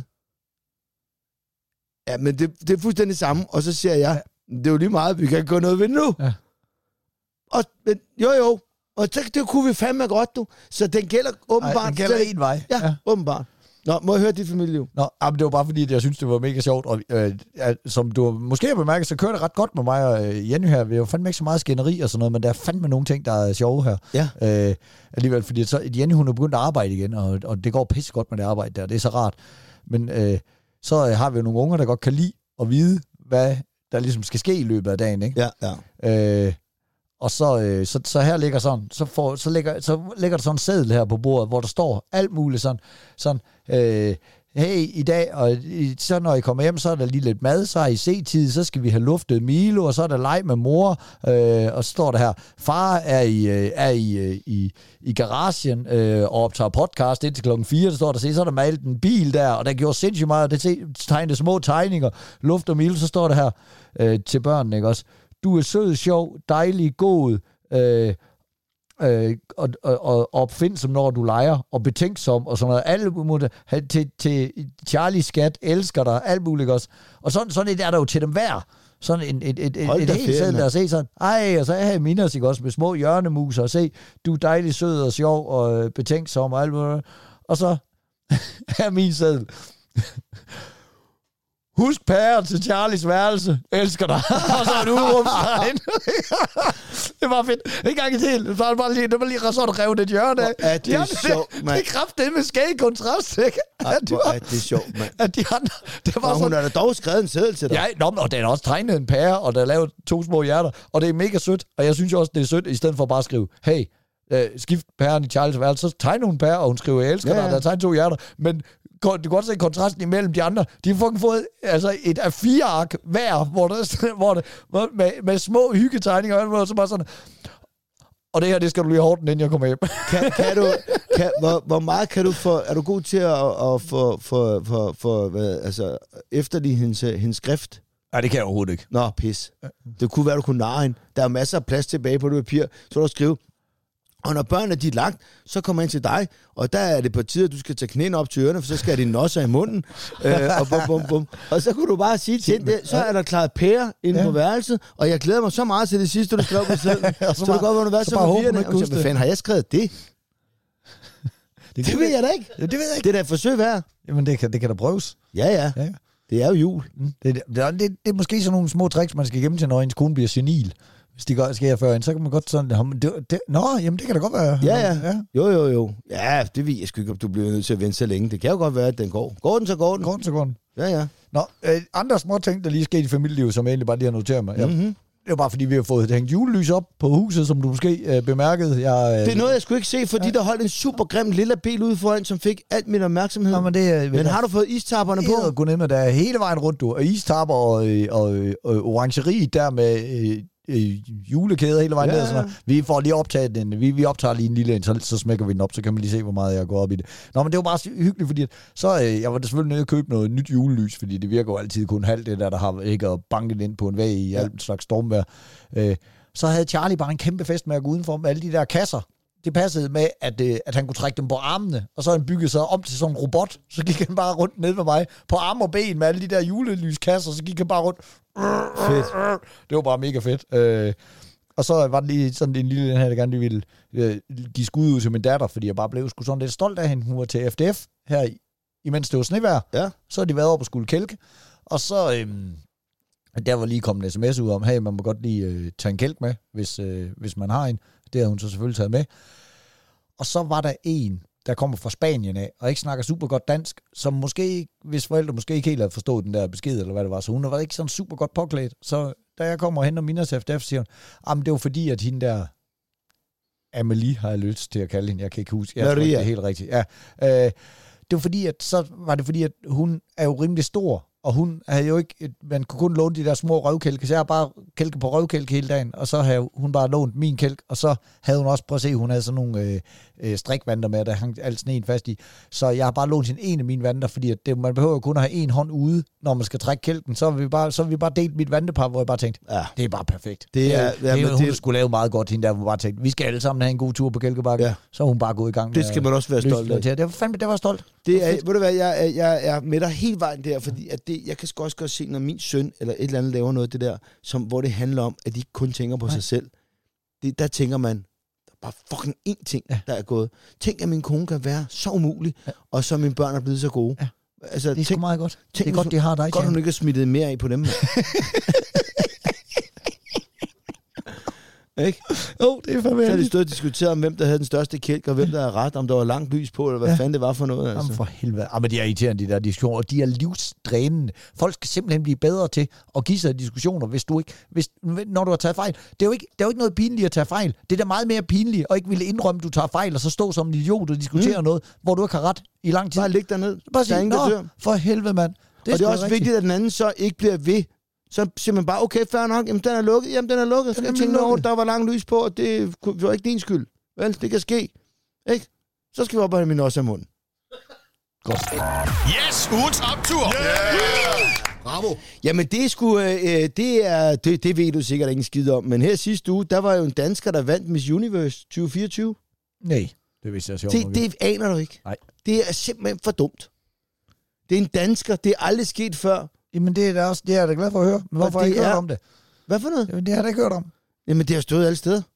Ja, men det er fuldstændig samme. Og så siger jeg, det er jo lige meget, vi kan ikke gøre noget ved det nu. Ja. Men, jo. Og det kunne vi fandme godt, du. Så den gælder åbenbart... Den gælder en vej. Ja, åbenbart. Nå, må jeg høre dit familieliv? Nå, men det var bare fordi, at jeg synes, det var mega sjovt. Og som du måske har bemærket, så kører det ret godt med mig og Jenny her. Vi har jo fandme ikke så meget skænderi og sådan noget, men der er fandme nogle ting, der er sjove her. Ja. Alligevel, fordi så, Jenny, hun er begyndt at arbejde igen, og det går pisse godt med det arbejde der. Det er så rart. Men så har vi jo nogle unger, der godt kan lide at vide, hvad der ligesom skal ske i løbet af dagen, ikke? Ja. Og så her ligger sådan, så ligger der sådan en seddel her på bordet, hvor der står alt muligt sådan hey, i dag, og så når I kommer hjem, så er der lige lidt mad, så har I se-tid, så skal vi have luftet Milo, og så er der leg med mor, og så står der her, far er i garagen og optager podcast indtil klokken 4, så står der, så er der malet en bil der, og der gjorde sindssygt meget, og det tegnede små tegninger, luft og Milo, så står der her til børnene, ikke også? Du er sød, sjov, dejlig, god, og opfindsom, når du leger, og betænksom, og sådan noget. Alle mulige, til Charlie skat, elsker dig, alt muligt også. Og sådan et er der jo til dem hver. Sådan et helt sædel, der se sådan, og så er jeg Minas, ikke også, med små hjørnemuser, og se, du er dejlig sød og sjov, og betænksom, og alt muligt. Og så er min sædel. Husk pære til Charlies værelse. Elsker dig. Og så er du udråbstegn. Det var fedt. Ikke engang til. Det var lige sådan revet et hjørne af. Er det sjovt, mand? Det er kraftedeme skæg kontrast, ikke? Er det sjovt, mand? At de andre... Det var hun sådan, har da dog skrevet en seddel til dig. Ja, og den er også tegnet en pære, og der er lavet 2 små hjerter. Og det er mega sødt. Og jeg synes også, det er sødt, i stedet for bare at skrive, hey, skift pæren i Charlies værelse. Så tegner hun pære, og hun skriver, jeg elsker dig. Der er tegnet 2 hjerter. Men du kan godt se kontrasten imellem de andre. De har fucking fået et af 4 ark hver, hvor med små hyggetegninger, og så bare sådan. Og det her, det skal du lige hårdt, inden jeg kommer hjem. Hvor meget kan du få? Er du god til at få efterlige hendes skrift? Nej, det kan jeg overhovedet ikke. Nå, pis. Det kunne være, du kunne narre hende. Der er masser af plads tilbage på det papir. Så du skrive. Og når børnene de er lagt, så kommer ind til dig, og der er det på tide, at du skal tage knæene op til ørerne, for så skal de nosser i munden, og bum, bum, bum. Og så kunne du bare sige til det, så er der klaret pære inde på værelset, og jeg glæder mig så meget til det sidste, du skrev på selv. Så det godt, hvor du var så forvirrende. Hvad fanden har jeg skrevet det? Det ved jeg da ikke. Det ved jeg ikke. Det er da et forsøg værd. Jamen, det kan da prøves. Ja. Det er jo jul. Det er måske sådan nogle små tricks, man skal gemme til, når ens kone bliver senil. Hvis de sker før, så kan man godt sådan... jamen det kan da godt være. Ja. Jo. Ja, det ved jeg sgu ikke, om du bliver nødt til at vente så længe. Det kan jo godt være, at den går. Går den, så går den. Går den. Ja. Nå, andre små ting, der lige skete i familielivet, som jeg egentlig bare lige har noteret mig. Mm-hmm. Det er bare fordi, vi har fået hængt julelys op på huset, som du måske bemærkede. Det er noget, jeg skulle ikke se, fordi der holdt en super grim lille bil ude foran, som fik alt min opmærksomhed. Nå, men har du fået istapperne på? Gå ned med der hele vejen rundt, du. Og istapper og orangeri der med... julekæder hele vejen ned. Sådan. Vi får lige optaget den. Vi optager lige en lille, så smækker vi den op, så kan man lige se, hvor meget jeg går op i det. Nå, men det var bare hyggeligt, fordi jeg var selvfølgelig nødt til at købe noget nyt julelys, fordi det virker jo altid kun halvt det der har ikke at banke ind på en væg i alt slags stormvejr. Så havde Charlie bare en kæmpe fest med at gå udenfor med alle de der kasser. Det passede med, at han kunne trække dem på armene, og så han byggede sig om til sådan en robot. Så gik han bare rundt ned med mig på arm og ben med alle de der julelyskasser, så gik han bare rundt. Fedt. Det var bare mega fedt. Og så var det lige sådan en lille, den her, der gerne ville give skud ud til min datter, fordi jeg bare blev sgu sådan lidt stolt af hende. Hun var til FDF her, imens det var snevejr. Ja. Så har de været over på skole kælke, og så... der var lige kommet en sms ud om, hey, man må godt lige tage en kælk med, hvis man har en. Det havde hun så selvfølgelig taget med. Og så var der en, der kommer fra Spanien af, og ikke snakker super godt dansk, som måske, hvis forældre måske ikke helt havde forstået den der besked, eller hvad det var, så hun var ikke sådan super godt påklædt. Så da jeg kommer hen og Minas FDF, siger hun, det var fordi, at hende der, Amelie har jeg lyst til at kalde hende, jeg kan ikke huske, jeg tror ikke, det er helt rigtigt. Ja. Det var fordi, at hun er jo rimelig stor, og hun havde jo ikke, man kunne kun låne de der små røvkælke, så jeg har bare kælke på røvkælke hele dagen, og så havde hun bare lånt min kælk, og så havde hun også, prøv at se, hun havde sådan nogle strikvanter med, der hang alt sneen fast i, så jeg har bare lånt en af mine vanter, fordi at man behøver kun at have en hånd ude, når man skal trække kælken, så har vi bare delt mit vantepar, hvor jeg bare tænkte, det er bare perfekt. Hun skulle lave meget godt, hende der, hvor bare tænkte, vi skal alle sammen have en god tur på Kælkebakken, så er hun bare gået i gang. Det skal man også være stolt af. Det var stolt. Ved du hvad, jeg er med dig hele vejen der, fordi at jeg kan også godt se, når min søn eller et eller andet laver noget det der, hvor det handler om, at de ikke kun tænker på sig selv. Der tænker man, der er bare fucking én ting, der er gået. Tænk, at min kone kan være så umulig, og så mine børn er blevet så gode. Ja. Altså, det er sgu meget godt. Det er godt, de har dig. Godt, hun ikke har smittet mere af på dem. Ikke? Det er fandme. Så har de stået og diskuteret om, hvem der havde den største kælk, og hvem der havde ret, om der var langt lys på, eller hvad fanden det var for noget. Altså. Jamen for helvede. Men de er irriterende, de der diskussioner, og de er livsdrænende. Folk skal simpelthen blive bedre til at give sig diskussioner, når du har taget fejl. Det er jo ikke noget pinligt at tage fejl. Det er da meget mere pinligt, at ikke ville indrømme, at du tager fejl, og så stå som en idiot og diskutere noget, hvor du ikke har ret i lang tid. Bare ligge derned. Bare sige, for helvede, mand. Og det er også vigtigt, at den anden så ikke bliver ved. Så siger man bare, okay, fair nok, jamen den er lukket, skal jeg tænke over, der var lang lys på, og det var ikke din skyld. Vel, det kan ske. Ikke? Så skal vi op og have min også af munden. Godt. Yes, ugens optur! Bravo. Jamen, det er sgu, det ved du sikkert ikke en skid om. Men her sidste uge, der var jo en dansker, der vandt Miss Universe 2024. Nej, det vidste jeg sjovt. Det aner du ikke. Nej. Det er simpelthen for dumt. Det er en dansker. Det er aldrig sket før. Jamen, det er jeg da glad for at høre. Men hvorfor har jeg ikke hørt om det? Hvad for noget? Jamen, det har jeg da ikke hørt om. Jamen, det har stået alle steder.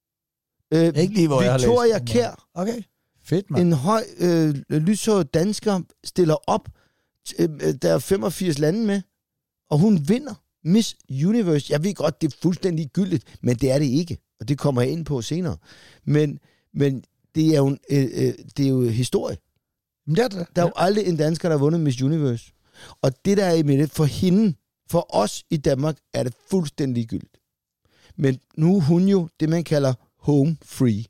Ikke lige, hvor jeg har læst. Victoria Kjær. Okay. Fedt, mand. En høj, lyshåret dansker stiller op. Der er 85 lande med. Og hun vinder Miss Universe. Jeg ved godt, det er fuldstændig gyldigt, men det er det ikke. Og det kommer jeg ind på senere. Men det er jo historie. Men det er det. Der er jo aldrig en dansker, der har vundet Miss Universe. Og det, der er med det, for hende, for os i Danmark, er det fuldstændig ligegyldigt. Men nu er hun jo det, man kalder home free.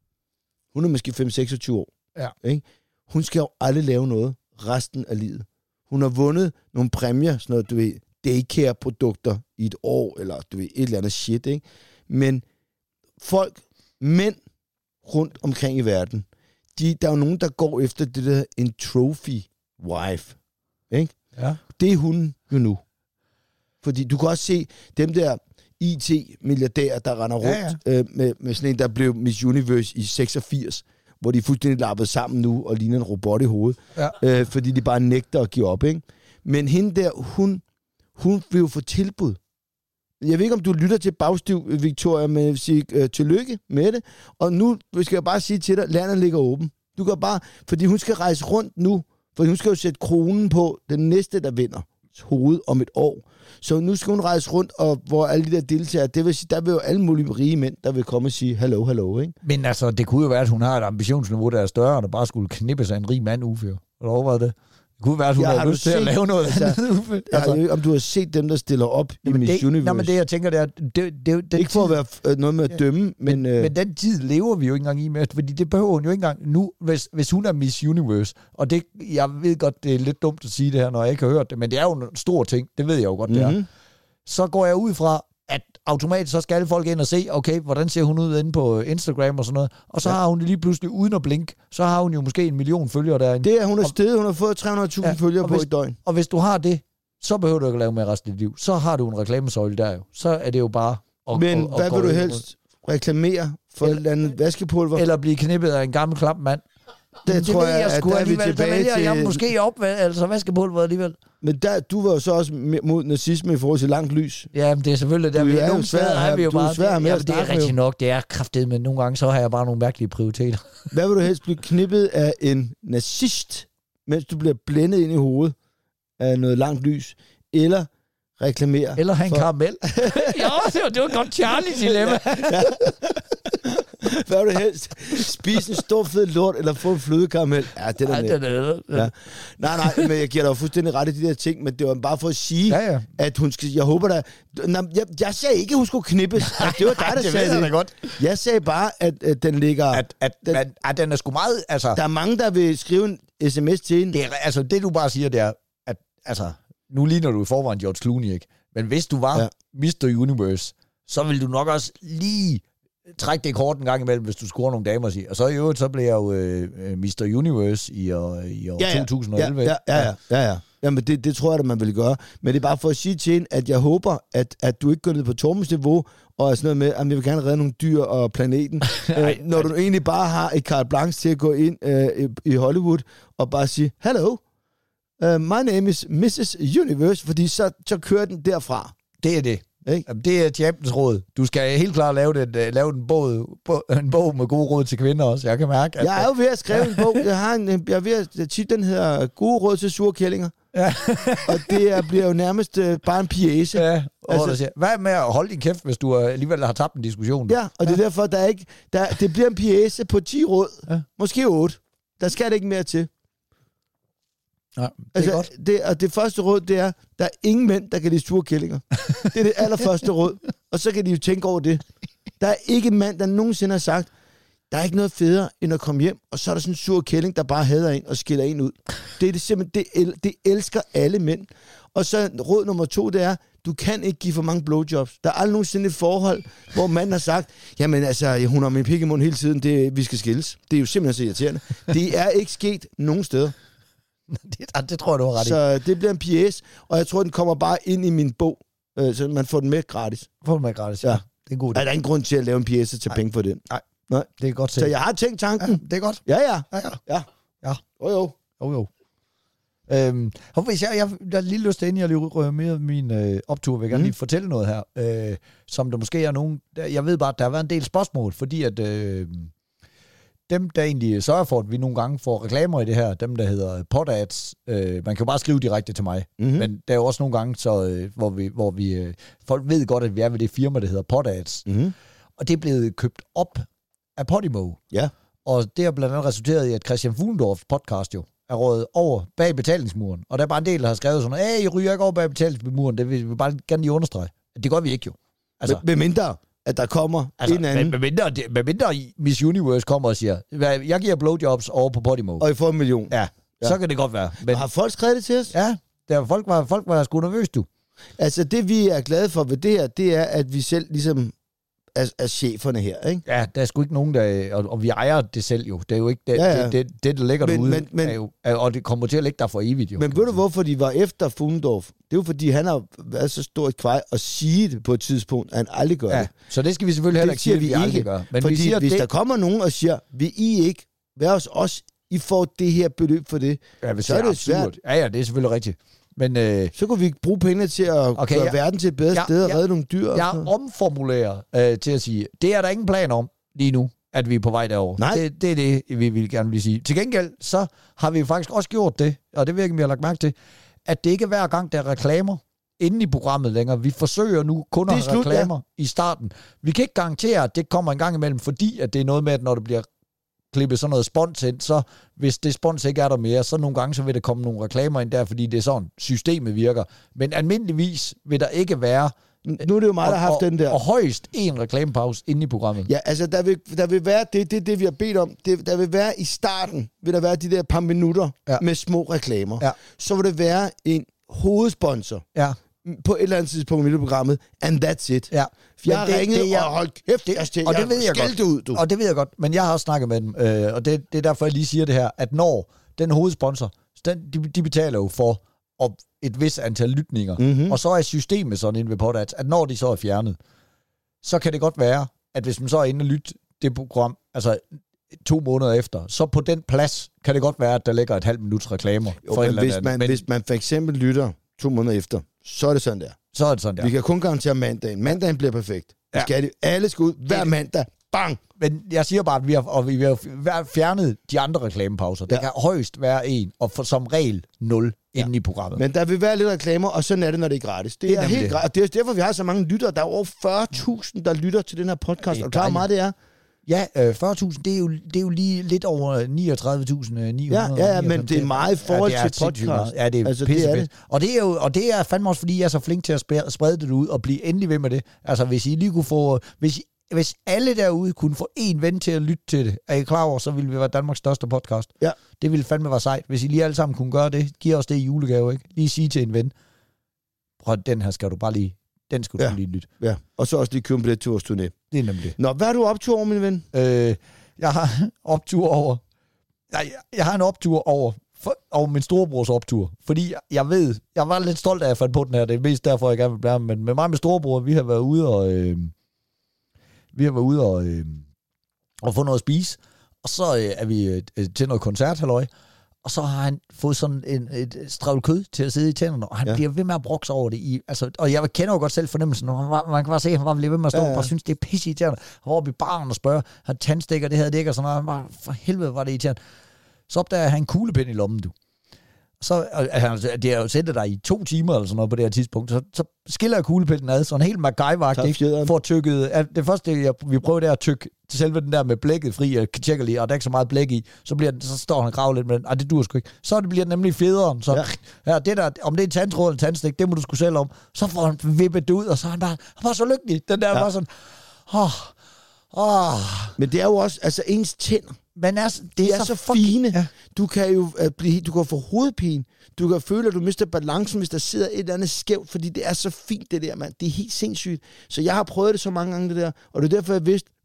Hun er måske 5-26 år. Ja. Ikke? Hun skal jo aldrig lave noget resten af livet. Hun har vundet nogle præmier, sådan noget, du ved, daycare-produkter i et år, eller du ved, et eller andet shit, ikke? Men folk, mænd rundt omkring i verden, der er jo nogen, der går efter det der en trophy wife, ikke? Ja. Det er hun jo nu. Fordi du kan også se dem der IT-milliardærer, der render rundt med sådan en, der blev Miss Universe i 86, hvor de er fuldstændig lappet sammen nu og ligner en robot i hovedet. Ja. Fordi de bare nægter at give op, ikke? Men hende der, hun vil jo få tilbud. Jeg ved ikke, om du lytter til Bagstiv, Victoria, men jeg vil sige tillykke med det. Og nu skal jeg bare sige til dig, landet ligger åben. Du kan bare, fordi hun skal rejse rundt nu, for hun skal jo sætte kronen på den næste, der vinder hoved om et år. Så nu skal hun rejse rundt, og hvor alle de der deltagere, det vil sige, der vil jo alle mulige rige mænd, der vil komme og sige, hallo, ikke? Men altså, det kunne jo være, at hun har et ambitionsniveau, der er større, og der bare skulle knippe sig en rig mand ufør. Har du overvejet det? Det kunne være, at hun havde lyst til at lave noget andet ufør. Altså, om du har set dem, der stiller op i Miss Universe? Nej, men det, jeg tænker, det er... Ikke for at være noget med at dømme, men... Men den tid lever vi jo ikke engang i med, fordi det behøver hun jo ikke engang nu, hvis hun er Miss Universe. Og det, jeg ved godt, det er lidt dumt at sige det her, når jeg ikke har hørt det, men det er jo en stor ting, det ved jeg jo godt, det er. Så går jeg ud fra, at automatisk så skal alle folk ind og se, okay, hvordan ser hun ud inde på Instagram og sådan noget. Og så har hun lige pludselig, uden at blinke, så har hun jo måske 1 million følgere derinde. Det er hun er stedet, hun har fået 300.000 følgere på et døgn. Og hvis du har det, så behøver du ikke at lave med resten af dit liv. Så har du en reklamesøjle der jo. Så er det jo bare... Men hvad vil du helst reklamere for et eller andet vaskepulver? Eller blive knippet af en gammel klam mand. Det tror jeg, at der er vi tilbage til... Jeg måske op, altså vaskepulveret alligevel. Men du var jo så også mod nazisme i forhold til langt lys. Ja, men det er selvfølgelig der. Du er jo svær, vi jo bare, svær med at det er rigtig nok, det er kraftigt, men nogle gange så har jeg bare nogle mærkelige prioriteter. Hvad vil du helst blive knippet af en nazist, mens du bliver blændet ind i hovedet af noget langt lys, eller reklamere? Eller have en karamel. Det var godt Charlies dilemma. Ja. Hvad vil du helst? Spise en stor fed lort, eller få en flødekaramel? Ja, det er det. Ja. Nej, men jeg giver dig jo fuldstændig ret i de der ting, men det var bare for at sige, at hun skal... Jeg håber da... Jeg sagde ikke, at hun skulle knippes. Det var dig, der sagde det. Godt. Jeg sagde bare, at den ligger... At den er sgu meget... Altså, der er mange, der vil skrive en sms til hende. Det du bare siger, det er, at altså, nu ligner du i forvejen George Clooney, ikke? Men hvis du var Mr. Universe, så ville du nok også lige trække det kort en gang imellem, hvis du scorer nogle damer, siger. Og så i øvrigt, så blev jeg jo Mr. Universe i år 2011. Ja. Jamen, det tror jeg, at man vil gøre. Men det er bare for at sige til hende, at jeg håber, at du ikke går ned på Tormens niveau, og er sådan noget med, at jeg vil gerne redde nogle dyr og planeten. Når du egentlig bare har et carte blanche til at gå ind i Hollywood, og bare sige, hello, my name is Mrs. Universe, fordi så kører den derfra. Det er det. Jamen, det er Champions råd. Du skal helt klart lave en bog med gode råd til kvinder også. Jeg kan mærke, at... Jeg er jo ved at skrive en bog. Jeg er ved at den hedder Gode råd til sure kællinger. Ja. Og det bliver jo nærmest bare en pjæse. Ja, altså, hvad med at holde din kæft, hvis du alligevel har tabt en diskussion? Ja, og det er derfor, det bliver en pjæse på 10 råd. Ja. Måske 8. Der skal det ikke mere til. Ja, det er godt. Det første råd, det er, der er ingen mænd, der kan lide sure kællinger. Det er det allerførste råd. Og så kan de jo tænke over det. Der er ikke en mand, der nogensinde har sagt, der er ikke noget federe, end at komme hjem, og så er der sådan en sur kælling, der bare hader en og skiller en ud. Det er det simpelthen, det elsker alle mænd. Og så råd nummer 2, det er, du kan ikke give for mange blowjobs. Der er aldrig nogensinde et forhold, hvor manden har sagt, jamen altså, hun har min pik i munden hele tiden, vi skal skilles. Det er jo simpelthen så irriterende. Det er ikke sket nogen steder. det tror jeg, du har ret i. Så det bliver en pjæse, og jeg tror, den kommer bare ind i min bog, så man får den med gratis. Får den med gratis, ja. Det er en god idé. Er der ingen grund til at lave en pjæse til penge for den? Nej. Det er godt set. Så jeg har tænkt tanken. Ja, det er godt. Ja. Jo. Og hvis jeg har lige lyst til, inden jeg lige rører mere min optur, vil jeg gerne lige fortælle noget her, som der måske er nogen... Jeg ved bare, at der har været en del spørgsmål, fordi at dem, der egentlig sørger for, at vi nogle gange får reklamer i det her, dem, der hedder podads, man kan jo bare skrive direkte til mig, men der er jo også nogle gange, så, hvor vi folk ved godt, at vi er ved det firma, der hedder podads, og det er blevet købt op af Podimo. Ja. Og det har blandt andet resulteret i, at Christian Fuglendorfs podcast jo er rådet over bag betalingsmuren. Og der er bare en del, der har skrevet sådan, I ryger ikke over bag betalingsmuren. Det vil vi bare gerne lige understrege. Det gør vi ikke jo. Altså, med mindre, at der kommer en anden. Med mindre Miss Universe kommer og siger, jeg giver blowjobs over på Podimo. Og I får 1 million. Ja, så kan det godt være. Men har folk skrevet det til os? Ja, folk var sgu nervøse, du. Altså, det vi er glade for ved det her, det er, at vi selv ligesom er cheferne her, ikke? Ja, der er sgu ikke nogen, der... Og vi ejer det selv jo. Det er jo ikke det, det der ligger derude. Men, jo, og det kommer til at ligge der for evigt, jo. Men ved du, hvorfor de var efter Fuglendorf? Det er jo, fordi han har været så stor et kvej at sige det på et tidspunkt, at han aldrig gør det. Så det skal vi selvfølgelig heller ikke sige, at vi aldrig gør. Men fordi vi siger, hvis der kommer nogen og siger, vil I ikke være hos os, I får det her beløb for det, så er det svært. Ja, det er selvfølgelig rigtigt. Men, så kunne vi bruge pengene til at gøre verden til et bedre sted og redde nogle dyr. Jeg omformulerer til at sige, det er der ingen plan om lige nu, at vi er på vej derover. Det er det, vi vil gerne vil sige. Til gengæld, så har vi faktisk også gjort det, og det ved jeg ikke, om jeg har lagt mærke til, at det ikke er hver gang, der er reklamer inde i programmet længere. Vi forsøger nu kun at have reklamer i starten. Vi kan ikke garantere, at det kommer en gang imellem, fordi at det er noget med, at når det bliver klippet sådan noget spons ind, så hvis det spons ikke er der mere, så nogle gange så vil der komme nogle reklamer ind der, fordi det er sådan, systemet virker. Men almindeligvis vil der ikke være... Nu er det jo mig, der har haft den der. Og højst en reklamepause inde i programmet. Ja, altså der vil være, det vi har bedt om, der vil være i starten, vil der være de der par minutter med små reklamer. Ja. Så vil det være en hovedsponsor. Ja. På et eller andet tidspunkt i programmet, and that's it. Ja. Jeg har ringet og holdt kæft, og det ved jeg godt. Ud, du. Og det ved jeg godt, men jeg har også snakket med dem, og det er derfor, jeg lige siger det her, at når den hovedsponsor, de betaler jo for et vis antal lytninger, og så er systemet sådan inde ved Podads, at når de så er fjernet, så kan det godt være, at hvis man så er inde og lytter det program, altså 2 måneder efter, så på den plads kan det godt være, at der ligger et halvt minuts reklamer. Jo, men hvis man for eksempel lytter 2 måneder efter, så er det sådan der. Så er det sådan der. Vi kan kun garantere mandagen. Mandagen bliver perfekt. Ja. Alle skal ud hver mandag. Bang! Men jeg siger bare, at vi har fjernet de andre reklamepauser. Der kan højst være 1, og som regel 0 inde i programmet. Men der vil være lidt reklamer, og sådan er det, når det er gratis. Det er helt gratis. Det er derfor, vi har så mange lyttere. Der er over 40.000, der lytter til den her podcast. Og klar, hvor meget det er? Ja, 40.000, det er jo lige lidt over 39.900. Ja, men det er meget i forhold til podcast. Ja, det er altså, pissefedt. Og det er fandme også, fordi jeg er så flink til at sprede det ud og blive endelig ved med det. Altså, hvis I lige kunne få... Hvis alle derude kunne få en ven til at lytte til det, er I klar over, så ville vi være Danmarks største podcast. Ja. Det ville fandme være sejt. Hvis I lige alle sammen kunne gøre det, giv os det i julegave, ikke? Lige sige til en ven, prøv, den her skal du bare lige... Den skulle du lige lytte. Ja, og så også lige købe det til vores turné. Det er nemlig. Nå, hvad er du optur over, min ven? Jeg har optur over... Jeg har en optur over min storebrors optur. Fordi jeg ved... Jeg var lidt stolt af, at jeg fandt på den her. Det er mest derfor, jeg gerne vil blive. Men med mig og min storebror, vi har været ude og få noget at spise. Og så er vi til noget koncert, halløj. Og så har han fået sådan et strævlet kød til at sidde i tænderne, og han bliver ved med at brokse over det. Og jeg kender jo godt selv fornemmelsen, og man kan bare se, at han bare bliver ved med at stå og bare synes, det er pisse irriterende. Han var oppe i baren og spørger, han tandstikker, det havde det ikke, og sådan noget. For helvede var det irriterende. Så opdager han en kuglepind i lommen, du. Så det er jo sendt dig i 2 timer eller sådan noget på det her tidspunkt. Så skiller jeg kuglepinden ad, sådan helt MacGyver-agtigt, for tykket. Det første, vi prøver, det er at tykke til selve den der med blækket fri, og tjekker lige, og der er ikke så meget blæk i, så står han og graver lidt med den. Det dur sgu ikke. Så bliver det nemlig federen. Så det der, om det er en tandtråd eller tandstik, det må du sgu selv om. Så får han vippet det ud, og så er han bare så lykkelig. Den der var sådan, Men det er jo også, altså ens tænder. Men det er så fine. Ja. Du kan jo du kan få hovedpine. Du kan føle, at du mister balancen, hvis der sidder et eller andet skævt, fordi det er så fint, det der, mand. Det er helt sindssygt. Så jeg har prøvet det så mange gange, det der, og det er derfor, jeg vidste,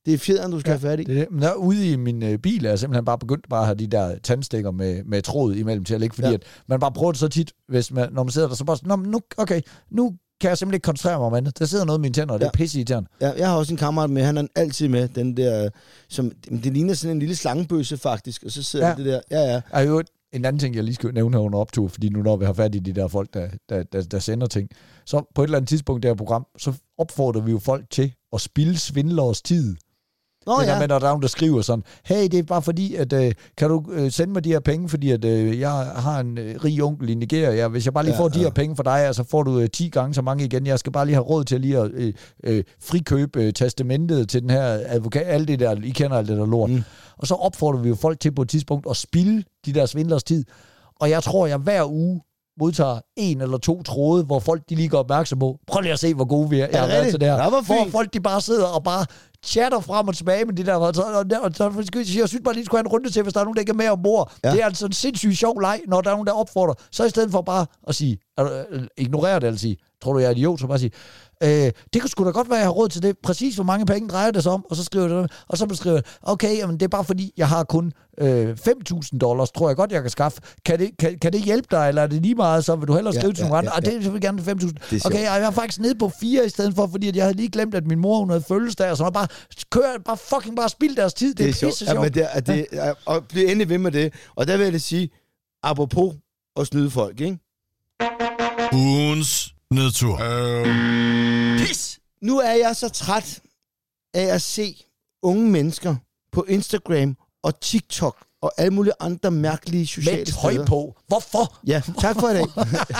Det er fjederen, du skal have fat i. Det. Men der ude i min bil er jeg simpelthen bare begyndt bare at have de der tandstikker med tråd imellem til at ligge, fordi at man bare prøver det så tit, når man sidder der, så bare sådan, nu kan jeg simpelthen ikke koncentrere mig om andet. Der sidder noget i mine tænder, og det er pisse irriterende. Ja, jeg har også en kammerat med, han er altid med, den der, som, det ligner sådan en lille slangebøsse faktisk, og så sidder det der, ja. Og jo, en anden ting, jeg lige skal nævne her under optur, fordi nu når vi har fat i de der folk, der sender ting, så på et eller andet tidspunkt i det her program, så opfordrer vi jo folk til at spilde svindlers tid. Det der med, når der er nogen, der skriver sådan, hey, det er bare fordi, at kan du sende mig de her penge, fordi at jeg har en rig onkel i Nigeria. Hvis jeg bare lige får de her penge for dig, så får du 10 gange så mange igen. Jeg skal bare lige have råd til lige at frikøbe testamentet til den her advokat. Alt det der, I kender alt det der lort. Og så opfordrer vi jo folk til på et tidspunkt at spilde de der svindlers tid. Og jeg tror, jeg hver uge modtager 1 eller 2 tråde, hvor folk de lige går opmærksom på. Prøv lige at se, hvor gode vi er. Jeg til det her. Hvor folk de bare sidder og bare chatter frem og tilbage med det der. Og så jeg synes bare lige, skulle have en runde til, hvis der er nogen, der ikke er med ombord. Ja. Det er altså en sindssygt sjov leg, når der er nogen, der opfordrer. Så i stedet for bare at sige, ignorere det, eller sige, tror du, jeg er idiot, så bare sige, det kunne sgu da godt være, jeg har råd til det. Præcis, hvor mange penge drejer det sig om? Og så skriver det, og så beskriver jeg, okay, jamen, det er bare fordi, jeg har kun $5,000, tror jeg godt, jeg kan skaffe. Kan det hjælpe dig, eller er det lige meget, så vil du hellere skrive til nogle andre? Og det vil jeg gerne 5.000. Okay, jeg er faktisk nede på 4 i stedet for, fordi at jeg havde lige glemt, at min mor, hun havde fødselsdag, så jeg bare spilde deres tid. Det er pisse sjovt. Og blive endelig ved med det. Og der vil jeg sige, apropos at snyde folk, ikke? Ugens nedtur. Pis! Nu er jeg så træt af at se unge mennesker på Instagram og TikTok og alle mulige andre mærkelige sociale steder. Med tøj på. Hvorfor? Ja, tak for i dag.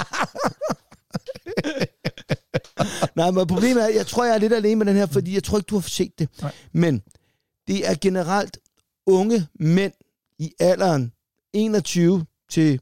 Nej, men problemet er, jeg tror, jeg er lidt alene med den her, fordi jeg tror ikke, du har set det. Nej. Men det er generelt unge mænd i alderen 21 til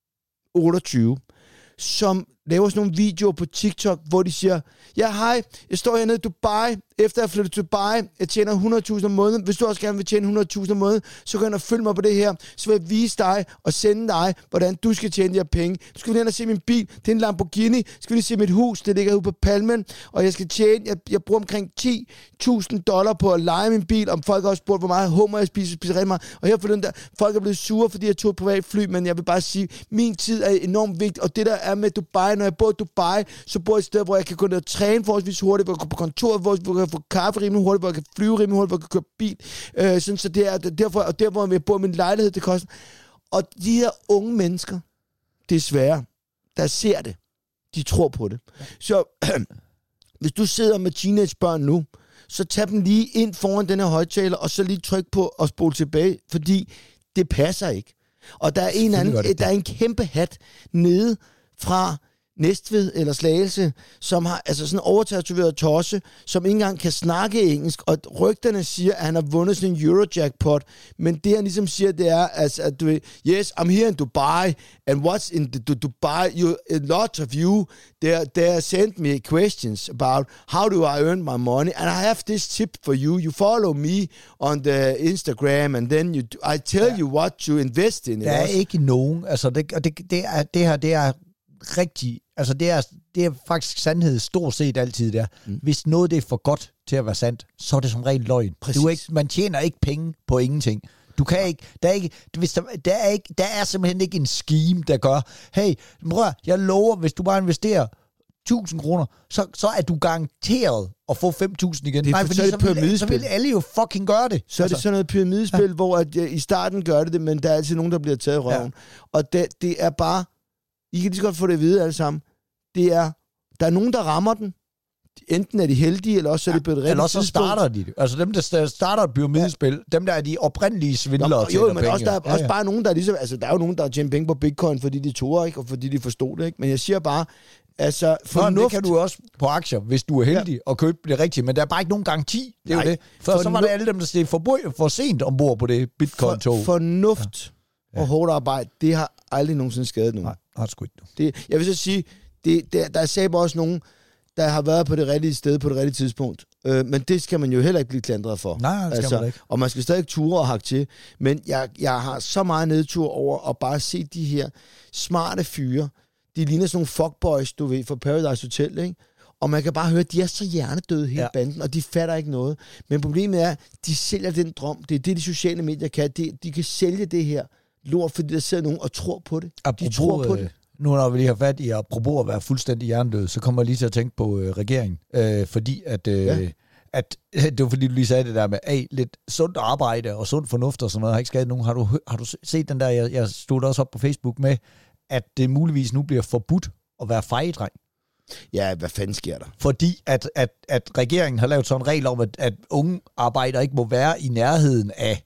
28, som laver sådan nogle videoer på TikTok, hvor de siger, ja hej, jeg står hernede i Dubai, efter jeg flyttet til Dubai, jeg tjener 100.000 om måneden, hvis du også gerne vil tjene 100.000 om måneden, så gå ind og følg mig på det her, så vil jeg vise dig og sende dig, hvordan du skal tjene de her penge. Du skal ind og se min bil, det er en Lamborghini, skal vi lige se mit hus, det ligger ude på Palmen, og jeg skal tjene, jeg bruger omkring $10,000 på at leje min bil, om folk har også spurgt, hvor meget hummer jeg spiser rigtig meget, og her forleden der, folk er blevet sure, fordi jeg tog et privat fly, men jeg vil bare sige, min tid er enormt vigtig, og det der er med Dubai, når jeg bor i Dubai, så bor jeg et sted, hvor jeg kan gå ned og træne forholdsvis hurtigt, hvor jeg kan gå på kontoret, hvor jeg kan få kaffe rimelig hurtigt, hvor jeg kan flyve rimelig hurtigt, hvor jeg kan køre bil. Sådan, så det er derfor, og der, hvor jeg bor i min lejlighed, det koster. Og de her unge mennesker, desværre, der ser det, de tror på det. Så hvis du sidder med teenagebørn nu, så tag dem lige ind foran den her højttaler, og så lige tryk på og spole tilbage, fordi det passer ikke. Og der er der er en kæmpe hat nede fra Næstved eller Slagelse, som har altså sådan en overtatoveret tosse, som ikke engang kan snakke engelsk, og rygterne siger, at han har vundet sådan en Eurojackpot, men det han ligesom siger, det er, altså, at du ved, yes, I'm here in Dubai, and what's in Dubai, a lot of you, they sent me questions about how do I earn my money, and I have this tip for you. You follow me on the Instagram, and then I tell you what to invest in. Der er ikke nogen, altså det er rigtig, altså det er faktisk sandhed stort set altid der. Hvis noget det er for godt til at være sandt, så er det som regel løgn. Man tjener ikke penge på ingenting. Du kan ikke, der er simpelthen ikke en scheme, der gør, hey, bror, jeg lover, hvis du bare investerer 1.000 kroner, så er du garanteret at få 5.000 igen. Nej, fordi så vil alle jo fucking gøre det. Så er det sådan noget pyramidespil, hvor at, i starten gør det, men der er altid nogen, der bliver taget i røven. Og det er bare, I kan lige så godt få det at vide alle sammen. Der er nogen, der rammer den. Enten er de heldige, eller også er det på et rigtigt eller også starter de det. Altså dem, der starter et pyramidespil, dem der er de oprindelige svindlere. Jo, men også, der er også bare nogen, der ligesom, altså der er jo nogen, der har tjent penge på Bitcoin, fordi de tog, ikke, og fordi de forstod det, ikke? Men jeg siger bare, altså fornuft. Det kan du også på aktier, hvis du er heldig og købe det rigtigt, men der er bare ikke nogen garanti. Det er jo det. Så var det alle dem, der steg for sent ombord på det Bitcoin-tog. Fornuft og hårdt arbejde, det har aldrig nogensinde skadet nogen. Nej, sgu ikke. Jeg vil så sige, der er sæber også nogen, der har været på det rigtige sted på det rigtige tidspunkt. Men det skal man jo heller ikke blive klandret for. Nej, det skal man ikke. Og man skal stadig ture og hakke til. Men jeg har så meget nedtur over at bare se de her smarte fyre. De ligner sådan nogle fuckboys, du ved, fra Paradise Hotel, ikke? Og man kan bare høre, at de er så hjernedøde hele banden, og de fatter ikke noget. Men problemet er, de sælger den drøm. Det er det, de sociale medier kan. De kan sælge det her lort, fordi der sidder nogen og tror på det. Apropos, de tror på det. Nu når vi lige har fat i apropos at være fuldstændig hjernedød, så kommer jeg lige til at tænke på regeringen. Fordi at det var fordi, du lige sagde det der med lidt sundt arbejde og sund fornuft og sådan noget, har ikke skadet nogen. Har du set den der, jeg stod også op på Facebook med, at det muligvis nu bliver forbudt at være fejedreng? Ja, hvad fanden sker der? Fordi at regeringen har lavet sådan en regel om, at unge arbejdere ikke må være i nærheden af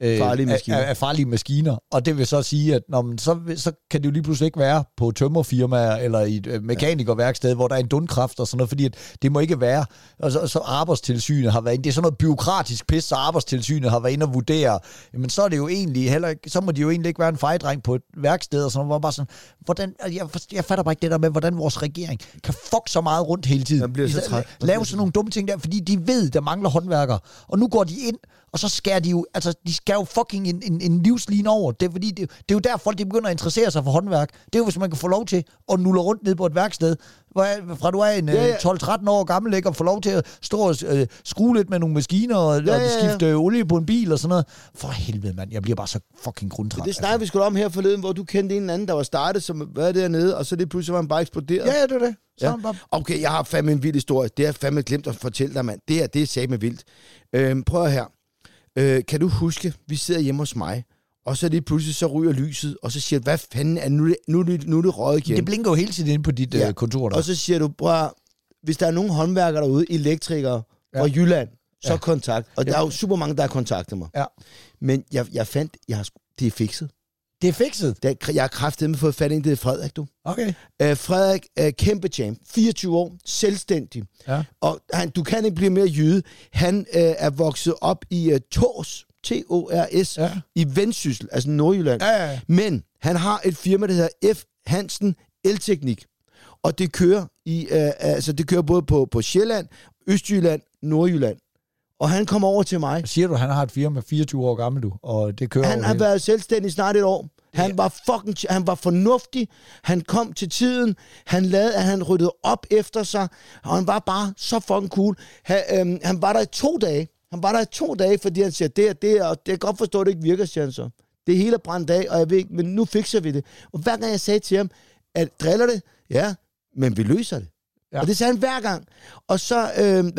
farlige maskiner. Og det vil så sige, at så kan det jo lige pludselig ikke være på tømmerfirmaer eller i et mekanikerværksted, hvor der er en dundkraft og sådan noget, fordi at det må ikke være. Og så Arbejdstilsynet har været inde. Det er sådan noget bureaukratisk pis, så Arbejdstilsynet har været inde og vurdere. Jamen så er det jo egentlig heller ikke, så må de jo egentlig ikke være en fejdreng på et værksted og sådan noget, hvor bare sådan, hvordan, jeg fatter bare ikke det der med, hvordan vores regering kan fuck så meget rundt hele tiden. Lave sådan nogle dumme ting der, fordi de ved, der mangler håndværkere. Og nu går de ind, og så skærer de jo, altså de skærer jo fucking en livsline over. Det er fordi, det er jo der folk de begynder at interessere sig for håndværk. Det er jo, hvis man kan få lov til at nulle rundt ned på et værksted, fra du er en 12-13 år gammel, ikke, og få lov til at stå og skrue lidt med nogle maskiner, og skifte olie på en bil og sådan noget. For helvede, mand, jeg bliver bare så fucking grundtræt. Det snakker vi sgu om her forleden, hvor du kendte en anden, der var startet, som var dernede, og så det pludselig var han bare eksploderet. Ja, det er det. Ja. Okay, jeg har fandme en vild historie. Det har jeg fandme glemt at fortælle dig, mand. Det er satme vildt. Prøv her. Kan du huske, vi sidder hjemme hos mig, og så lige pludselig så ryger lyset, og så siger du, hvad fanden er nu er det røget igen. Det blinker jo hele tiden inde på dit kontor der. Og så siger du, bror, hvis der er nogen håndværkere derude, elektrikere fra Jylland, så kontakt. Og der er jo super mange, der har kontaktet mig. Ja. Men jeg fandt, det er fikset. Det er fikset? Jeg har kraftedeme fået fat i det er Frederik, du. Okay. Frederik er kæmpe champ. 24 år, selvstændig. Ja. Og du kan ikke blive mere jyde. Han er vokset op i Tors, T-O-R-S, i Vendsyssel, altså Nordjylland. Ja. Men han har et firma, der hedder F. Hansen Elteknik. Og det kører det kører både på Sjælland, Østjylland, Nordjylland. Og han kommer over til mig. Siger du, han har et firma 24 år gammel, du, og det kører Han har været selvstændig snart et år. Han var fornuftig. Han kom til tiden. Han ryddede op efter sig. Og han var bare så fucking cool. Han var der i 2 dage. Fordi han siger, det kan godt forstå, at det ikke virker, siger han så. Det hele er brændt af, og jeg ved ikke, men nu fikser vi det. Og hver gang jeg sagde til ham, at driller det? Ja, men vi løser det. Ja. Og det sagde han hver gang. Og så,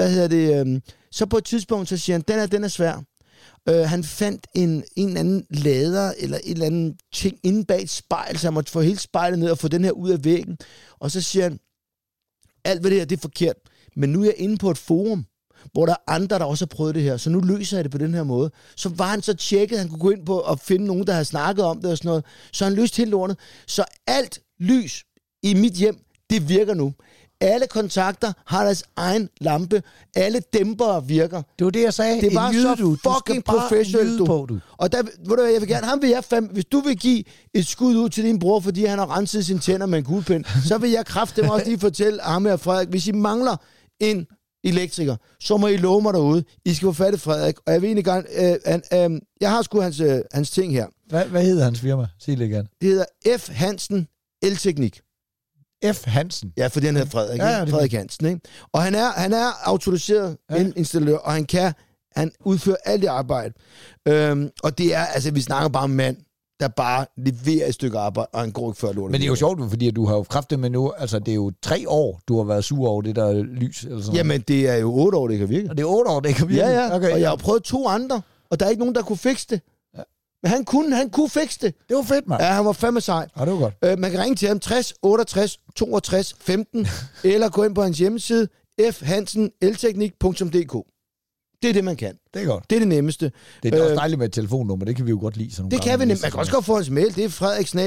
så på et tidspunkt, så siger han, den er svær. Han fandt en eller anden lader, eller en eller anden ting inde bag et spejl, så han måtte få hele spejlet ned og få den her ud af væggen. Og så siger han, alt hvad det her, det er forkert. Men nu er jeg inde på et forum, hvor der er andre, der også har prøvet det her. Så nu løser jeg det på den her måde. Så var han så tjekket, han kunne gå ind på og finde nogen, der havde snakket om det og sådan noget. Så han løste helt lortet. Så alt lys i mit hjem, det virker nu. Alle kontakter har deres egen lampe. Alle dæmpere virker. Det var det, jeg sagde. Det var så fucking professionelt, du. Og der, ved du, jeg vil gerne, hvis du vil give et skud ud til din bror, fordi han har renset sine tænder med en kuglepen, så vil jeg kraftedeme også lige fortælle ham her, Frederik, hvis I mangler en elektriker, så må I love mig derude. I skal få fat i Frederik. Og jeg vil egentlig gerne, jeg har sgu hans ting her. Hvad hedder hans firma? Sig det igen. Det hedder F. Hansen Elteknik. F. Hansen? Ja, fordi han hedder Frederik. Ja, Frederik Hansen, ikke? Og han er autoriseret installør, og han udfører alt det arbejde. Og det er, altså vi snakker bare om mand, der bare leverer et stykke arbejde, og han går ikke før lortet. Men det er jo sjovt, fordi du har jo kraftet med nu, altså det er jo 3 år, du har været sur over det der lys. Eller sådan. Jamen det er jo 8 år, det kan virke. Og det er 8 år, det kan virke? Ja. Okay, og jeg har prøvet 2 andre, og der er ikke nogen, der kunne fikse det. Men han kunne fikse det. Det var fedt, mand. Ja, han var fandme sej. Ja, det var godt. Man kan ringe til ham 60 68 62 15, eller gå ind på hans hjemmeside, fhansenelteknik.dk. Det er det, man kan. Det er godt. Det er det nemmeste. Det er også dejligt med et telefonnummer, det kan vi jo godt lide. Sådan det kan vi nemt. Man kan også godt få hans mail. Det er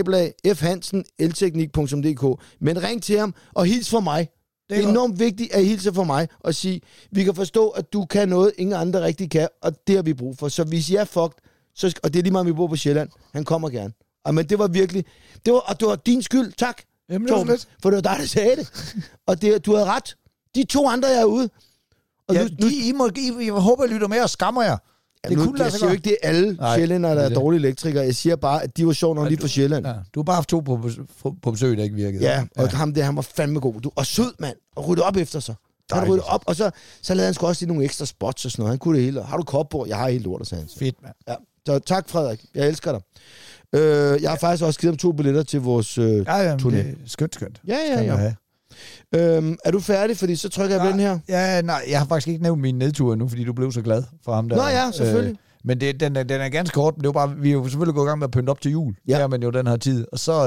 frederiksnabelag.fhansenelteknik.dk. Men ring til ham og hils for mig. Det er enormt vigtigt at hilse for mig og sige, vi kan forstå, at du kan noget, ingen andre rigtig kan, og det har vi brug for. Så hvis jeg er fucked, og det er lige meget, vi bor på Sjælland, han kommer gerne. Men det var virkelig, det var din skyld, tak. Jamen, det var lidt. For det var dig, der sagde det. Og du havde ret. De 2 andre, jeg er ude. Og ja, jeg håber, I lytter med og skammer jer. Det kunne lade jeg sig siger jo gøre. ikke, det er alle sjællændere, der er dårlige elektrikere. Jeg siger bare, at de var sjov nok lige fra Sjælland. Ja, du har bare haft 2 på besøg, der ikke virkede. Ja, og ham der, han var fandme god. Og sød, mand. Og rydde op efter sig. Han rydde op, og så lavede han sgu også lige nogle ekstra spots og sådan noget. Han kunne det hele. Har du kopbord? Jeg har helt lort, sagde han. Fedt, mand. Ja. Så tak, Frederik. Jeg elsker dig. Jeg har faktisk også givet ham 2 billetter til vores turné. Det er skønt. Ja. Er du færdig? Fordi så trykker jeg på den her. Ja, nej, jeg har faktisk ikke nævnt min nedtur endnu, fordi du blev så glad for ham der. Nå ja, selvfølgelig. Men den er ganske kort. Det er jo bare, vi er jo selvfølgelig gået i gang med at pynte op til jul. Ja. Det er man jo den her tid. Og så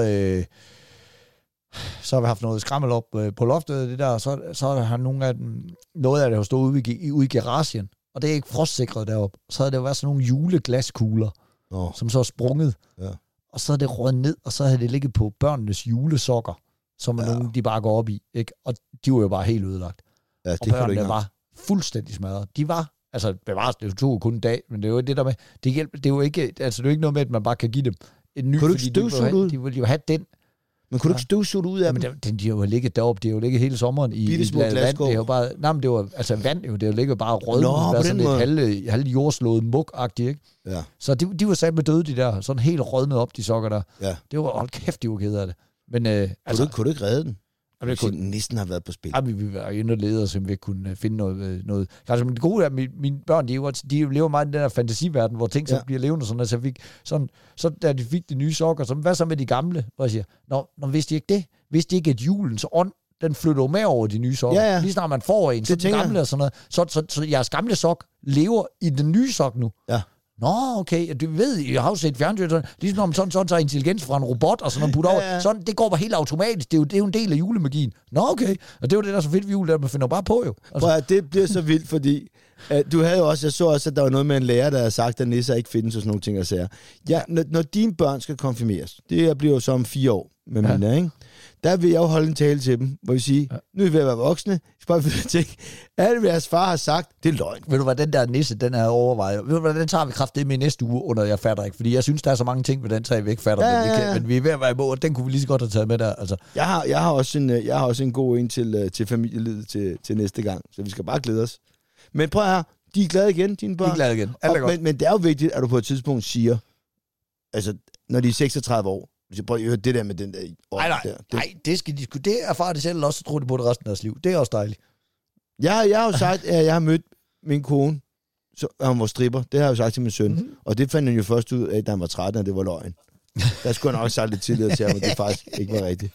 har vi haft noget skrammel op på loftet, det der, og så har noget af det har stået ude i garagen, og det er ikke frostsikret deroppe. Så havde det jo været sådan nogle juleglaskugler, som så er sprunget. Ja. Og så er det røget ned, og så havde det ligget på børnenes julesokker, som nogen, de bare går op i, ikke? Og de var jo bare helt ødelagt. Ja, det og børnene var fuldstændig smadret. De var, altså bevares, det tog kun en dag, men det er jo det der med, det er jo ikke noget med, at man bare kan give dem en ny, fordi de vil jo have den. Men kunne du ikke støvsuge ud af dem? Men de har jo ligget deroppe, de har jo ligget hele sommeren i vand. Det er jo bare, det var, altså vand jo, det har jo ligget bare rødnet, sådan lidt halv jordslået mug-agtigt, ikke? Ja. Så de var sat med døde, de der, sådan helt rødnet op, de sokker der. Ja. Det var, hold kæft, de var ked af det. Men, kunne du ikke redde den? Næsten har været på spil. Vi var jo inde og leder, så vi kunne finde noget. Altså, det gode er, at mine børn, de lever meget i den der fantasiverden, hvor ting så bliver levende. Så da de fik de nye sokker, så hvad så med de gamle? Hvor jeg siger, nå, vidste de ikke det? Vidste de ikke, at julens ånd, den flytter jo med over de nye sokker? Ja. Lige snart man får en, så den gamle og sådan noget. Så jeres gamle sok lever i den nye sok nu. Ja. Nå, okay, du ved, jeg har jo set fjernsyn, ligesom når man sådan tager intelligens fra en robot, og sådan noget putter over, sådan, det går bare helt automatisk, det er jo en del af julemagien. Nå, okay, og det er jo det, der er så fedt ved jul, der man finder bare på jo. Altså. Prøv, det bliver så vildt, fordi du havde jo også, jeg så også, at der var noget med en lærer, der havde sagt, at nisser ikke findes og sådan nogle ting og sager. Ja, når dine børn skal konfirmeres, det bliver jo så om 4 år med mine, ikke? Der vil jeg jo holde en tale til dem, hvor vi siger, nu er vi ved at være voksne, jeg skal bare tænke, alt hvad jeres far har sagt, det er løgn. Ved du hvad, den der nisse, den er overvejet. Ved du hvad, den tager vi kraftedeme med i næste uge, under jeg fatter ikke, fordi jeg synes, der er så mange ting ved den tager vi ikke fatter, men vi er ved at være i mål, og den kunne vi lige så godt have taget med der. Altså. Jeg har også en god en til familielivet til næste gang, så vi skal bare glæde os. Men prøv her, de er glade igen, dine børn. De er glade igen, alt er godt. Men det er jo vigtigt, at du på et tidspunkt siger, altså når de er 36 år, så prøv at høre det der med den der. Nej, det skal de sgu. Det erfarer de selv også, så tror de på det resten af deres liv. Det er også dejligt. Jeg har jo sagt, at jeg har mødt min kone, så han var stripper. Det har jeg jo sagt til min søn. Og det fandt han jo først ud af, da han var 13, at det var løgn. Der skulle han også sagt lidt tidligere til ham, at det faktisk ikke var rigtigt.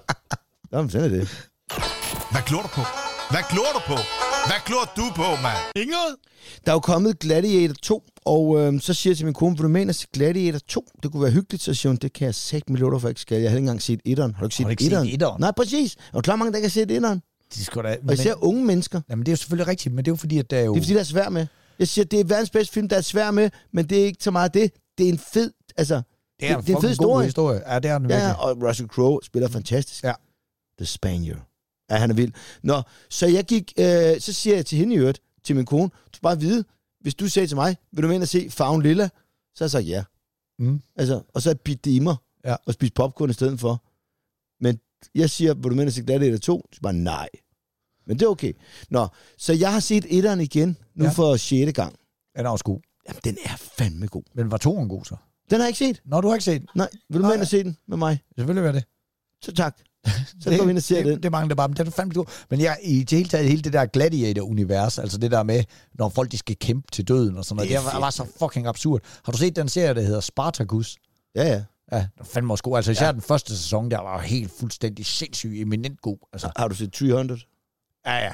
Nå, men sådan er det. Hvad glor du på? Hvad glor du på? Hvad glor du på, mand? Inget? Der er jo kommet Gladiator 2, og så siger jeg til min kone, vil du mene at Gladiator 2? Det kunne være hyggeligt, så siger hun, det kan jeg sætte med lutter for, ikke skal. Jeg havde ikke engang set etteren. Har du ikke set etteren? Nej, præcis. Er du klar, mange der kan se etteren? Og især unge mennesker. Jamen, det er jo selvfølgelig rigtigt, men det er jo fordi, at der er jo... Det er fordi, der er svært med. Jeg siger, det er verdens bedste film, der er svært med, men det er ikke så meget det. Det er en fed, altså... Det er en fed historie. Ja, det er den virkelig. Ja, og Russell Crowe spiller fantastisk. Ja. The Spaniard. Ja, han er vild. Nå, så jeg gik... så siger jeg til hende i øvrigt, til min kone, du skal bare vide, hvis du sagde til mig, vil du med ind og se Farven Lilla? Så har jeg sagt ja. Altså, og så bidt det i mig, og spise popcorn i stedet for. Men jeg siger, vil du med ind og se Gladiator 2? Så bare nej. Men det er okay. Nå, så jeg har set etteren igen, nu for 6. gang. Den er også god. Jamen, den er fandme god. Men var 2'eren god så? Den har jeg ikke set. Nå, du har ikke set den? Nej, vil du med ind og se den med mig? Selvfølgelig vil det. Så tak. Så går vi ind og ser det. Det mangler bare, men det er fandme god. Men jeg i det hele taget, hele det der Gladiator-univers, altså det der med, når folk de skal kæmpe til døden og sådan noget, det var så fucking absurd. Har du set den serie, der hedder Spartacus? Ja. Ja, det var fandme også god. Altså især den første sæson, der var helt fuldstændig sindssygt eminent god. Altså. Har du set 300? Ja.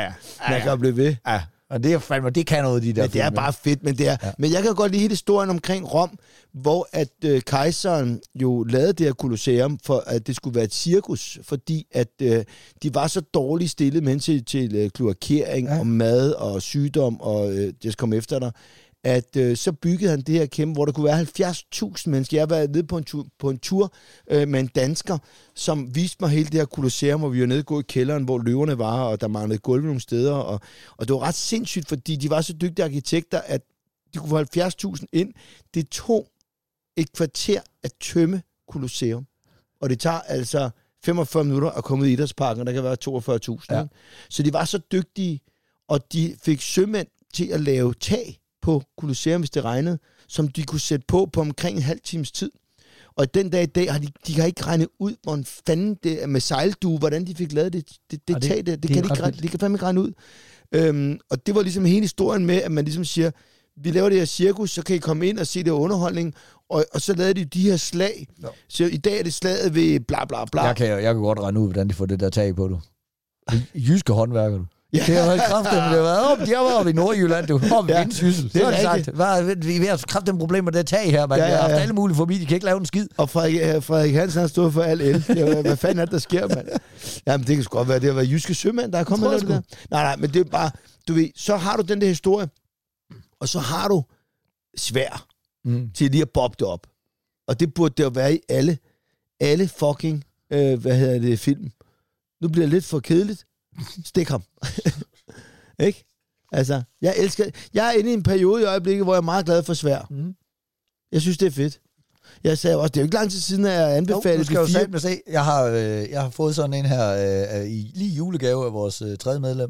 Man kan blive ved. Ja. Og det er fandme, det kan noget, de der men det er bare fedt, men det er... Ja. Men jeg kan godt lide hele historien omkring Rom, hvor at kejseren jo lavede det her Colosseum, for at det skulle være et cirkus, fordi at de var så dårligt stillet med hensyn til kloakering og mad og sygdom, og det kom efter dig, at så byggede han det her kæmpe, hvor der kunne være 70.000 mennesker. Jeg har været nede på en tur med en dansker, som viste mig hele det her Colosseum, hvor vi var nede gå i kælderen, hvor løverne var, og der manglede gulv nogle steder, og det var ret sindssygt, fordi de var så dygtige arkitekter, at de kunne få 70.000 ind. Det tog et kvarter at tømme Colosseum, og det tager altså 45 minutter at komme ud i idrætsparken, og der kan være 42.000. Ja. Så de var så dygtige, og de fik sømænd til at lave tag på Colosseum, hvis det regnede, som de kunne sætte på omkring en halv times tid. Og den dag i dag har de har ikke regnet ud, hvor fanden det er med sejldue, hvordan de fik lavet det tag der. Det kan fandme ikke regne ud. Og det var ligesom hele historien med, at man ligesom siger, vi laver det her cirkus, så kan I komme ind og se det underholdning, og så lavede de her slag. Ja. Så i dag er det slaget ved bla bla bla. Jeg kan godt regne ud, hvordan de får det der tag på, du. Jyske håndværker, du. Ja. Det har været kraftigt, det var de var oppe i Nordjylland, du. Oppe i Vendsyssel. Så har de sagt, vi har kraftigt problem med det tag her, man. Vi har haft alle mulige forbi, de kan ikke lave en skid. Og Frederik Hansen har stået for al el. Hvad fanden er det, der sker, mand? Jamen, det kan sgu godt være, det har været jyske sømænd, der er kommet med det der. Nej, men det er bare, du ved, så har du den der historie, og så har du svær til lige at bobbe det op. Og det burde det jo være i alle fucking, film. Nu bliver det lidt for kedeligt. Stik ham. Ikke? Altså, jeg er inde i en periode i øjeblikket, hvor jeg er meget glad for svær. Jeg synes, det er fedt. Jeg sagde også, det er jo ikke lang tid siden, at jeg anbefalede det. Du skal jo se, jeg har fået sådan en her i lige julegave af vores tredje medlem.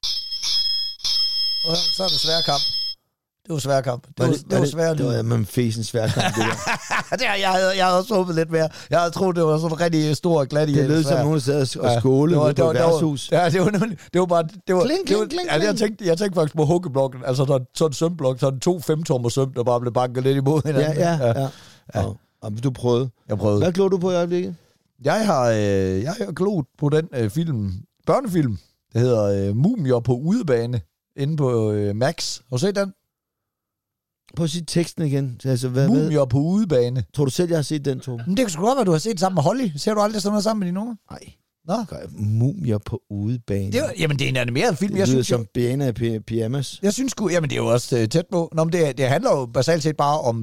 Og så er det svær kamp. Det var svær kamp. Det var svær lyd. Det var med fesen svær kamp, det der. Jeg havde også håbet lidt mere. Jeg havde troet, det var sådan en rigtig stor og glat i. Det lød som nogen, der sad og skålede ude på et værtshus. Ja, det var bare... Kling. Jeg tænkte faktisk på hukkeblokken. Altså sådan en sømblok, sådan 2 5-tommer søm, der bare blev banket lidt imod hinanden. Ja. Og du prøvede. Jeg prøvede. Hvad glod du på i øjeblikket? Jeg har glodt på den børnefilm. Det hedder Mumier på udebane, inde på Max. Har du set den? Prøv at sige teksten igen. Altså, Mumier på udebane. Tror du selv, jeg har set den, Torben? Men det kan sgu godt være, du har set sammen med Holly. Ser du aldrig sådan noget sammen med dine unger? Nej. Nå? Mumier på udebane. Jamen, det er en animeret film. Det lyder som Biana Pyjamas. Jeg synes sgu... Jamen, det er jo også tæt på. Nå, men det handler jo basalt set bare om...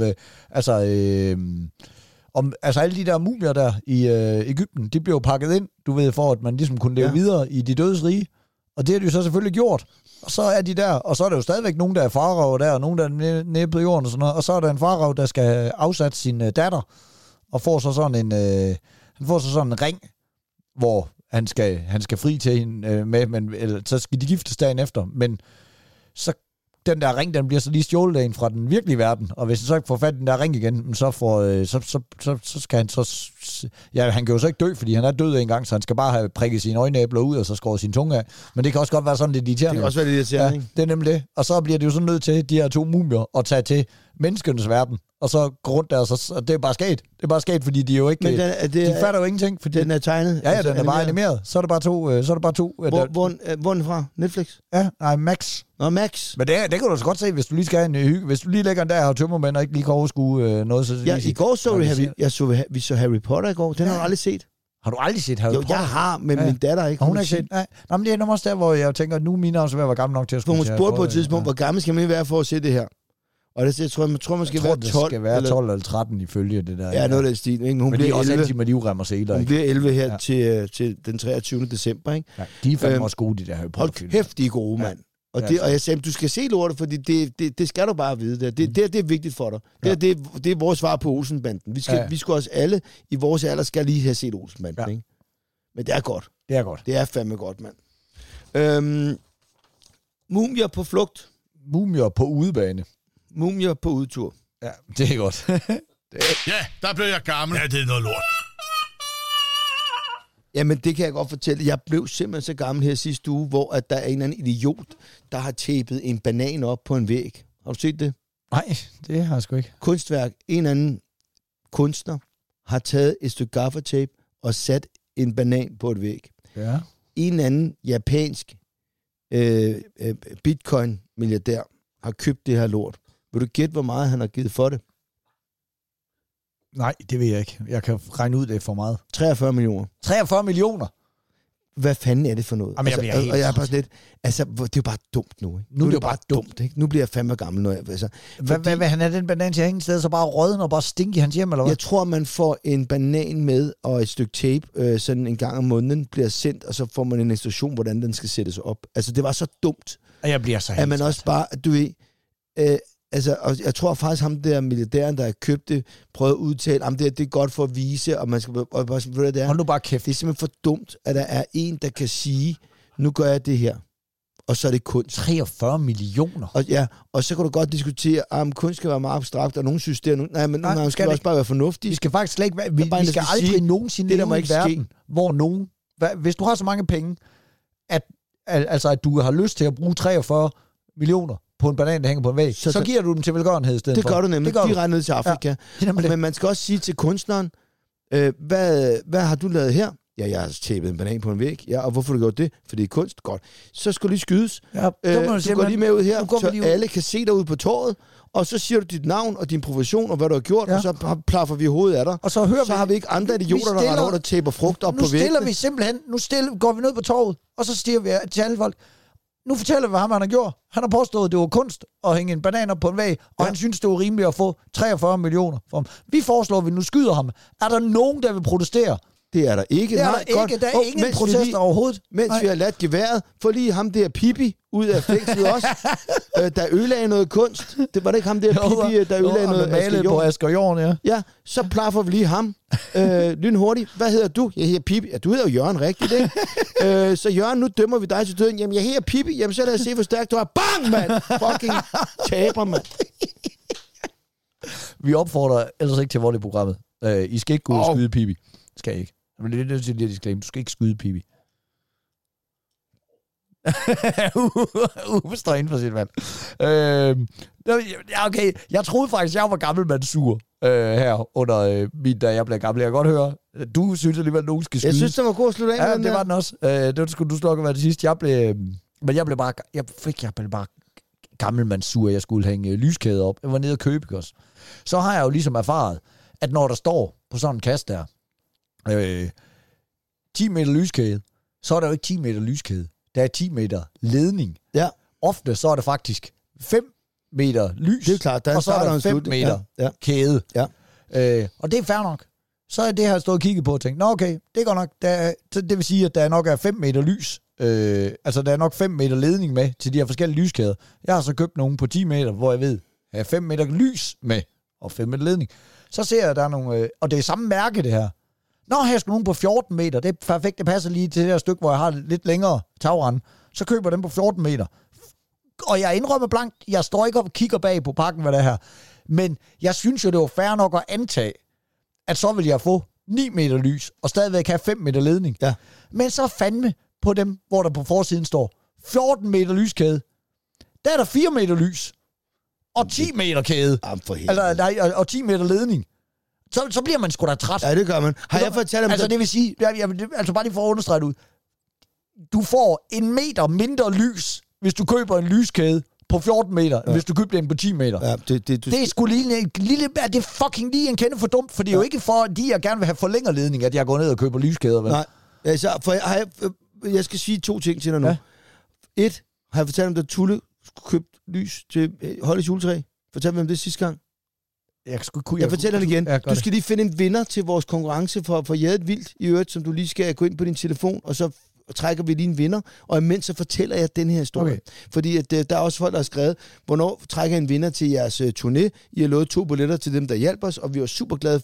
om alle de der mumier der i Egypten, de blev jo pakket ind, du ved, for at man ligesom kunne leve videre i de dødes rige. Og det har de jo så selvfølgelig gjort. Og så er de der, og så er der jo stadigvæk nogen, der er farao der, og nogen, der er nede på jorden og sådan noget. Og så er der en farao, der skal have afsat sin datter, og får så sådan en ring, hvor han skal fri til hende med, men så skal de giftes dagen efter. Men så den der ring, den bliver så lige stjålet af en fra den virkelige verden, og hvis han så ikke får fat i den der ring igen, så skal han så... Ja, han kan jo så ikke dø, fordi han er død en gang, så han skal bare have prikket sine øjenæbler ud, og så skåret sin tunge af. Men det kan også godt være sådan lidt irriterende. Det kan også være lidt irriterende, ikke? Det er nemlig det. Og så bliver det jo sådan nødt til, de her 2 mumier, at tage til menneskenes verden, og så gå rundt der, og det er bare sket. Det er bare sket, fordi de jo ikke... Men de fatter jo ingenting. Fordi, den er tegnet? Ja, den er bare animeret. Så er det bare to... Hvor er den fra? Netflix? Ja, nej, Max. Nå, Max. Men det kan du så godt se, hvis du lige skal have en hygge. Hvis du lige lægger en der og tømmermænd og ikke lige kan overskue noget, så... Ja, i går vi så Harry Potter i går. Den har du aldrig set. Har du aldrig set Harry Potter? Jo, jeg har, men min datter ikke. Hun har ikke set. Nej, men det er nok også der, hvor jeg tænker, at nu mine også vil være gammel nok til at skulle. Hun spurgte på et tidspunkt, hvor gammel skal man være for at se det her? Og det, jeg tror måske være 12. Det skal være 12 eller 13 ifølge det der. Ja, noget af den stil. Ikke? Men det er også altid med livrem og seler. Hun bliver 11 her til den 23. december. Ikke? Ja, de er fandme også gode, de der Harry Potter-film. Hold kæft, de er gode, mand. Og jeg sagde, du skal se lortet, fordi det skal du bare vide. Det er vigtigt for dig. Ja. Det er vores svar på Olsenbanden. Vi skal også alle i vores alder skal lige have set Olsenbanden. Ikke? Men det er godt. Det er godt. Det er fandme godt, mand. Mumier på flugt. Mumier på udebane. Mumier på udtur. Ja, det er godt. Ja, der blev jeg gammel. Ja, det er noget lort. Jamen, det kan jeg godt fortælle. Jeg blev simpelthen så gammel her sidste uge, hvor at der er en eller anden idiot, der har tapet en banan op på en væg. Har du set det? Nej, det har jeg sgu ikke. Kunstværk. En anden kunstner har taget et stykke gaffatape og sat en banan på et væg. Ja. En anden japansk bitcoin-milliardær har købt det her lort. Vil du gætte, hvor meget han har givet for det? Nej, det ved jeg ikke. Jeg kan regne ud, det er for meget. 43 millioner. 43 millioner? Hvad fanden er det for noget? Jamen, og jeg er bare sådan lidt... Altså, det er jo bare dumt nu, ikke? Nu er det jo bare dumt, ikke? Nu bliver jeg fandme gammel, når jeg... Altså, hvad han er den banan til at hænge sted, så bare rødden og bare stinke i hans hjem, eller hvad? Jeg tror, man får en banan med og et stykke tape, sådan en gang om måneden, bliver sendt, og så får man en instruktion, hvordan den skal sættes op. Altså, det var så dumt. Og jeg bliver så helt... At man også bare... Du ved... Altså, og jeg tror faktisk, ham der milliardæren, der har købt det, prøvede at udtale, at det er godt for at vise, og man skal... Og det er. Hold nu bare kæft. Det er simpelthen for dumt, at der er en, der kan sige, nu gør jeg det her. og så er det kunst. 43 millioner? Og så kan du godt diskutere, om kunst skal være meget abstrakt, og nogen synes det er... Nej, men nogle gange skal det også bare være fornuftigt. Vi skal faktisk slet ikke være... Vi skal aldrig nogensinde leve i en verden, hvor nogen... Hvis du har så mange penge, at du har lyst til at bruge 43 millioner på en banan, der hænger på en væg, så giver du dem til velgørenhed i stedet for. Det gør du nemlig. Direkte ned til Afrika. Ja, men man skal også sige til kunstneren, hvad har du lavet her? Ja, jeg har tæppet en banan på en væg. Ja, og hvorfor har du gjort det? For det er kunst. Godt. Så skal du lige skydes. Ja, du går lige med ud her, så alle kan se dig ude på torvet, og så siger du dit navn og din profession, og hvad du har gjort, og så plaffer vi hovedet af dig. Og så har vi ikke andre idioter, der render over, der tæpper frugt op på væggen. Nu stiller vi simpelthen, går vi ned på torvet, og så stiger vi til alle folk. Nu fortæller vi, hvad han har gjort. Han har påstået, at det var kunst at hænge en banan op på en væg, og han synes, det var rimeligt at få 43 millioner for ham. Vi foreslår, at vi nu skyder ham. Er der nogen, der vil protestere? Det er der ikke. Det er der ikke. Der er ingen protester overhovedet. Mens vi har ladt geværet, få lige ham der Pippi ud af fængslet også, der ødelagde noget kunst. Det var det ikke ham der Pippi, der ødelagde noget malet på Asger Jorn, ja. Ja, så plaffer vi lige ham. Lynhurtigt. Hvad hedder du? Jeg hedder Pippi. Ja, du hedder jo Jørgen, rigtigt, ikke? Så Jørgen, nu dømmer vi dig til døden. Jamen, jeg hedder Pippi. Jamen, så lad os se, hvor stærkt du er. Bang, mand! Fucking taber, mand. Vi opfordrer ellers ikke til vold i programmet. I skal ikke gå ud og skyde Pippi. Skal I ikke. Men det er det, de skal. Du skal ikke skyde Pippi. Uwe står inden for sit valg. Okay, jeg troede faktisk, jeg var gammelmandssur her under da jeg blev gammel. Jeg kan godt høre, du synes alligevel, at nogen skal skyde. Jeg synes, det var god at slutte af med den. Det var den også. Det skulle du nok have været det sidste. Jeg blev bare gammelmandssur. Jeg skulle hænge lyskæder op. Jeg var nede og købe også. Så har jeg jo ligesom erfaret, at når der står på sådan en kast der, 10 meter lyskæde, så er der jo ikke 10 meter lyskæde. Der er 10 meter ledning. Ja. Ofte så er det faktisk 5 meter lys, det er klart, og så er der 5 meter kæde. Ja. Og det er fair nok. Så er det her stået og kigget på og tænkt, nå okay, det er godt nok. Det vil sige, at der nok er 5 meter lys. Altså der er nok 5 meter ledning med til de her forskellige lyskæder. Jeg har så købt nogle på 10 meter, hvor jeg ved, at jeg har 5 meter lys med, og 5 meter ledning. Så ser jeg, at der er nogle, og det er samme mærke det her. Nå, her skal nogen på 14 meter. Det er perfekt, det passer lige til det her stykke, hvor jeg har lidt længere tagrende. Så køber jeg dem på 14 meter. Og jeg indrømmer blankt, jeg står ikke op og kigger bag på pakken, hvad det er her. Men jeg synes jo, det var fair nok at antage, at så vil jeg få 9 meter lys, og stadigvæk have 5 meter ledning. Ja. Men så fandme på dem, hvor der på forsiden står 14 meter lyskæde. Der er der 4 meter lys. Og 10 meter kæde. Og 10 meter ledning. Så bliver man sgu da træt. Ja, det gør man. Har jeg fortalt om altså, det vil sige, altså bare lige for at understrege ud. Du får 1 meter mindre lys, hvis du køber en lyskæde på 14 meter, end hvis du køber den på 10 meter. Ja, det er sgu lige en lille... Er det fucking lige en kende for dumt? For det er jo ikke fordi, jeg gerne vil have forlænget ledning, at jeg går ned og køber lyskæder. Vel? Nej, altså, for jeg skal sige 2 ting til dig nu. Ja. 1, har jeg fortalt om, at Tulle købt lys til Holdes juletræ? Fortæl mig om det sidste gang. Jeg fortæller det igen. Du skal lige finde en vinder til vores konkurrence for Jaget Vildt i øvrigt, som du lige skal gå ind på din telefon, og så trækker vi lige en vinder, og imens så fortæller jeg den her historie. Okay. Fordi at, der er også folk, der har skrevet, hvornår trækker en vinder til jeres turné. I har lovet 2 billetter til dem, der hjælper os, og vi var super glade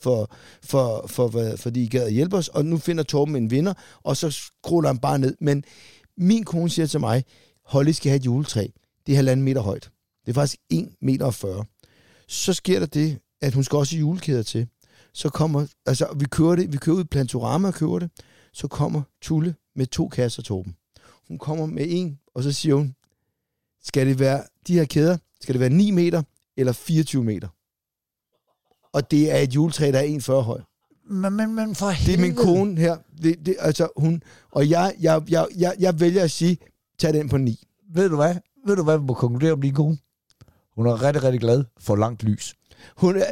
fordi I gad at hjælpe os, og nu finder Torben en vinder, og så scroller han bare ned. Men min kone siger til mig, Holly skal have et juletræ. Det er 1,5 meter højt. Det er faktisk 1,40 meter. Så sker der det, at hun skal også i julekæder til. Så kommer, altså vi kører ud i Plantorama og køber det. Så kommer Tulle med 2 kasser, Torben. Hun kommer med 1, og så siger hun, skal det være de her kæder, skal det være 9 meter eller 24 meter? Og det er et juletræ, der er 1,40 høj. Men for helvede. Det er min kone her. Altså hun, og jeg vælger at sige, tag den på 9. Ved du hvad vi må konkludere om din kone? Hun er rigtig, rigtig glad for langt lys. Hun er,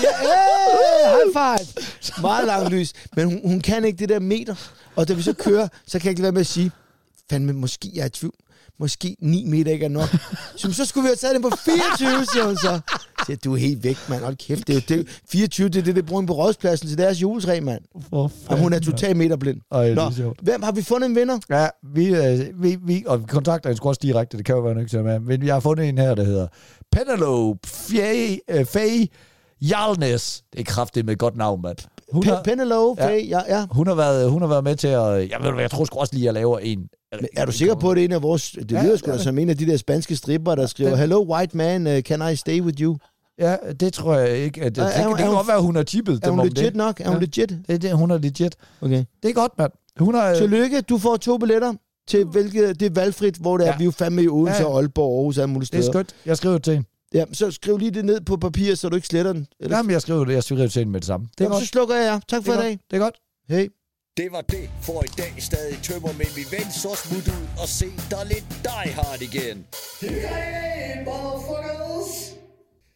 high five! Meget langt lys. Men hun kan ikke det der meter. Og da vi så kører, så kan jeg ikke være med at sige, fandme, måske jeg er i tvivl. Måske 9 meter ikke er nok. Så skulle vi have taget den på 24, siger hun så. Så du er helt væk, mand. Hold kæft. Det 24, det er det bruger på Rådspladsen til deres juletræ, mand. Og hun er totalt meterblind. Hvem har vi fundet en vinder? Ja, vi kontakter en også direkte, det kan jo være nok til med. Men vi har fundet en her, der hedder Penelope Faye Jarlnes. Det er kraftigt med et godt navn, mand. Penelope, ja. Hun har været med til at... Jeg tror sgu også lige, at jeg laver en... Men er du sikker på, at det er en af vores... Det lyder sgu da som en af de der spanske stripper, der skriver, Hello, white man, can I stay with you? Ja, det tror jeg ikke. Det kan godt være, hun er tippet. Er hun legit nok? Er hun legit? Hun er legit. Okay. Det er godt, mand. Tillykke, du får 2 billetter til hvilket... Det er valgfrit, hvor det er. Vi er jo fandme i Odense og Aalborg, Aarhus og alle mulige steder. Det er skønt. Jeg skriver det til hende. Ja, så skriv lige det ned på papir, så du ikke sletter den. Eller? Jamen, jeg skriver det til hende med det samme. Det er godt. Så slukker jeg. Tak for i dag. Det er godt. Hej. Det var det for i dag. Stadig tømmer, men min ven, så smut ud og se dig lidt Die Hard igen. Hey, motherfucker!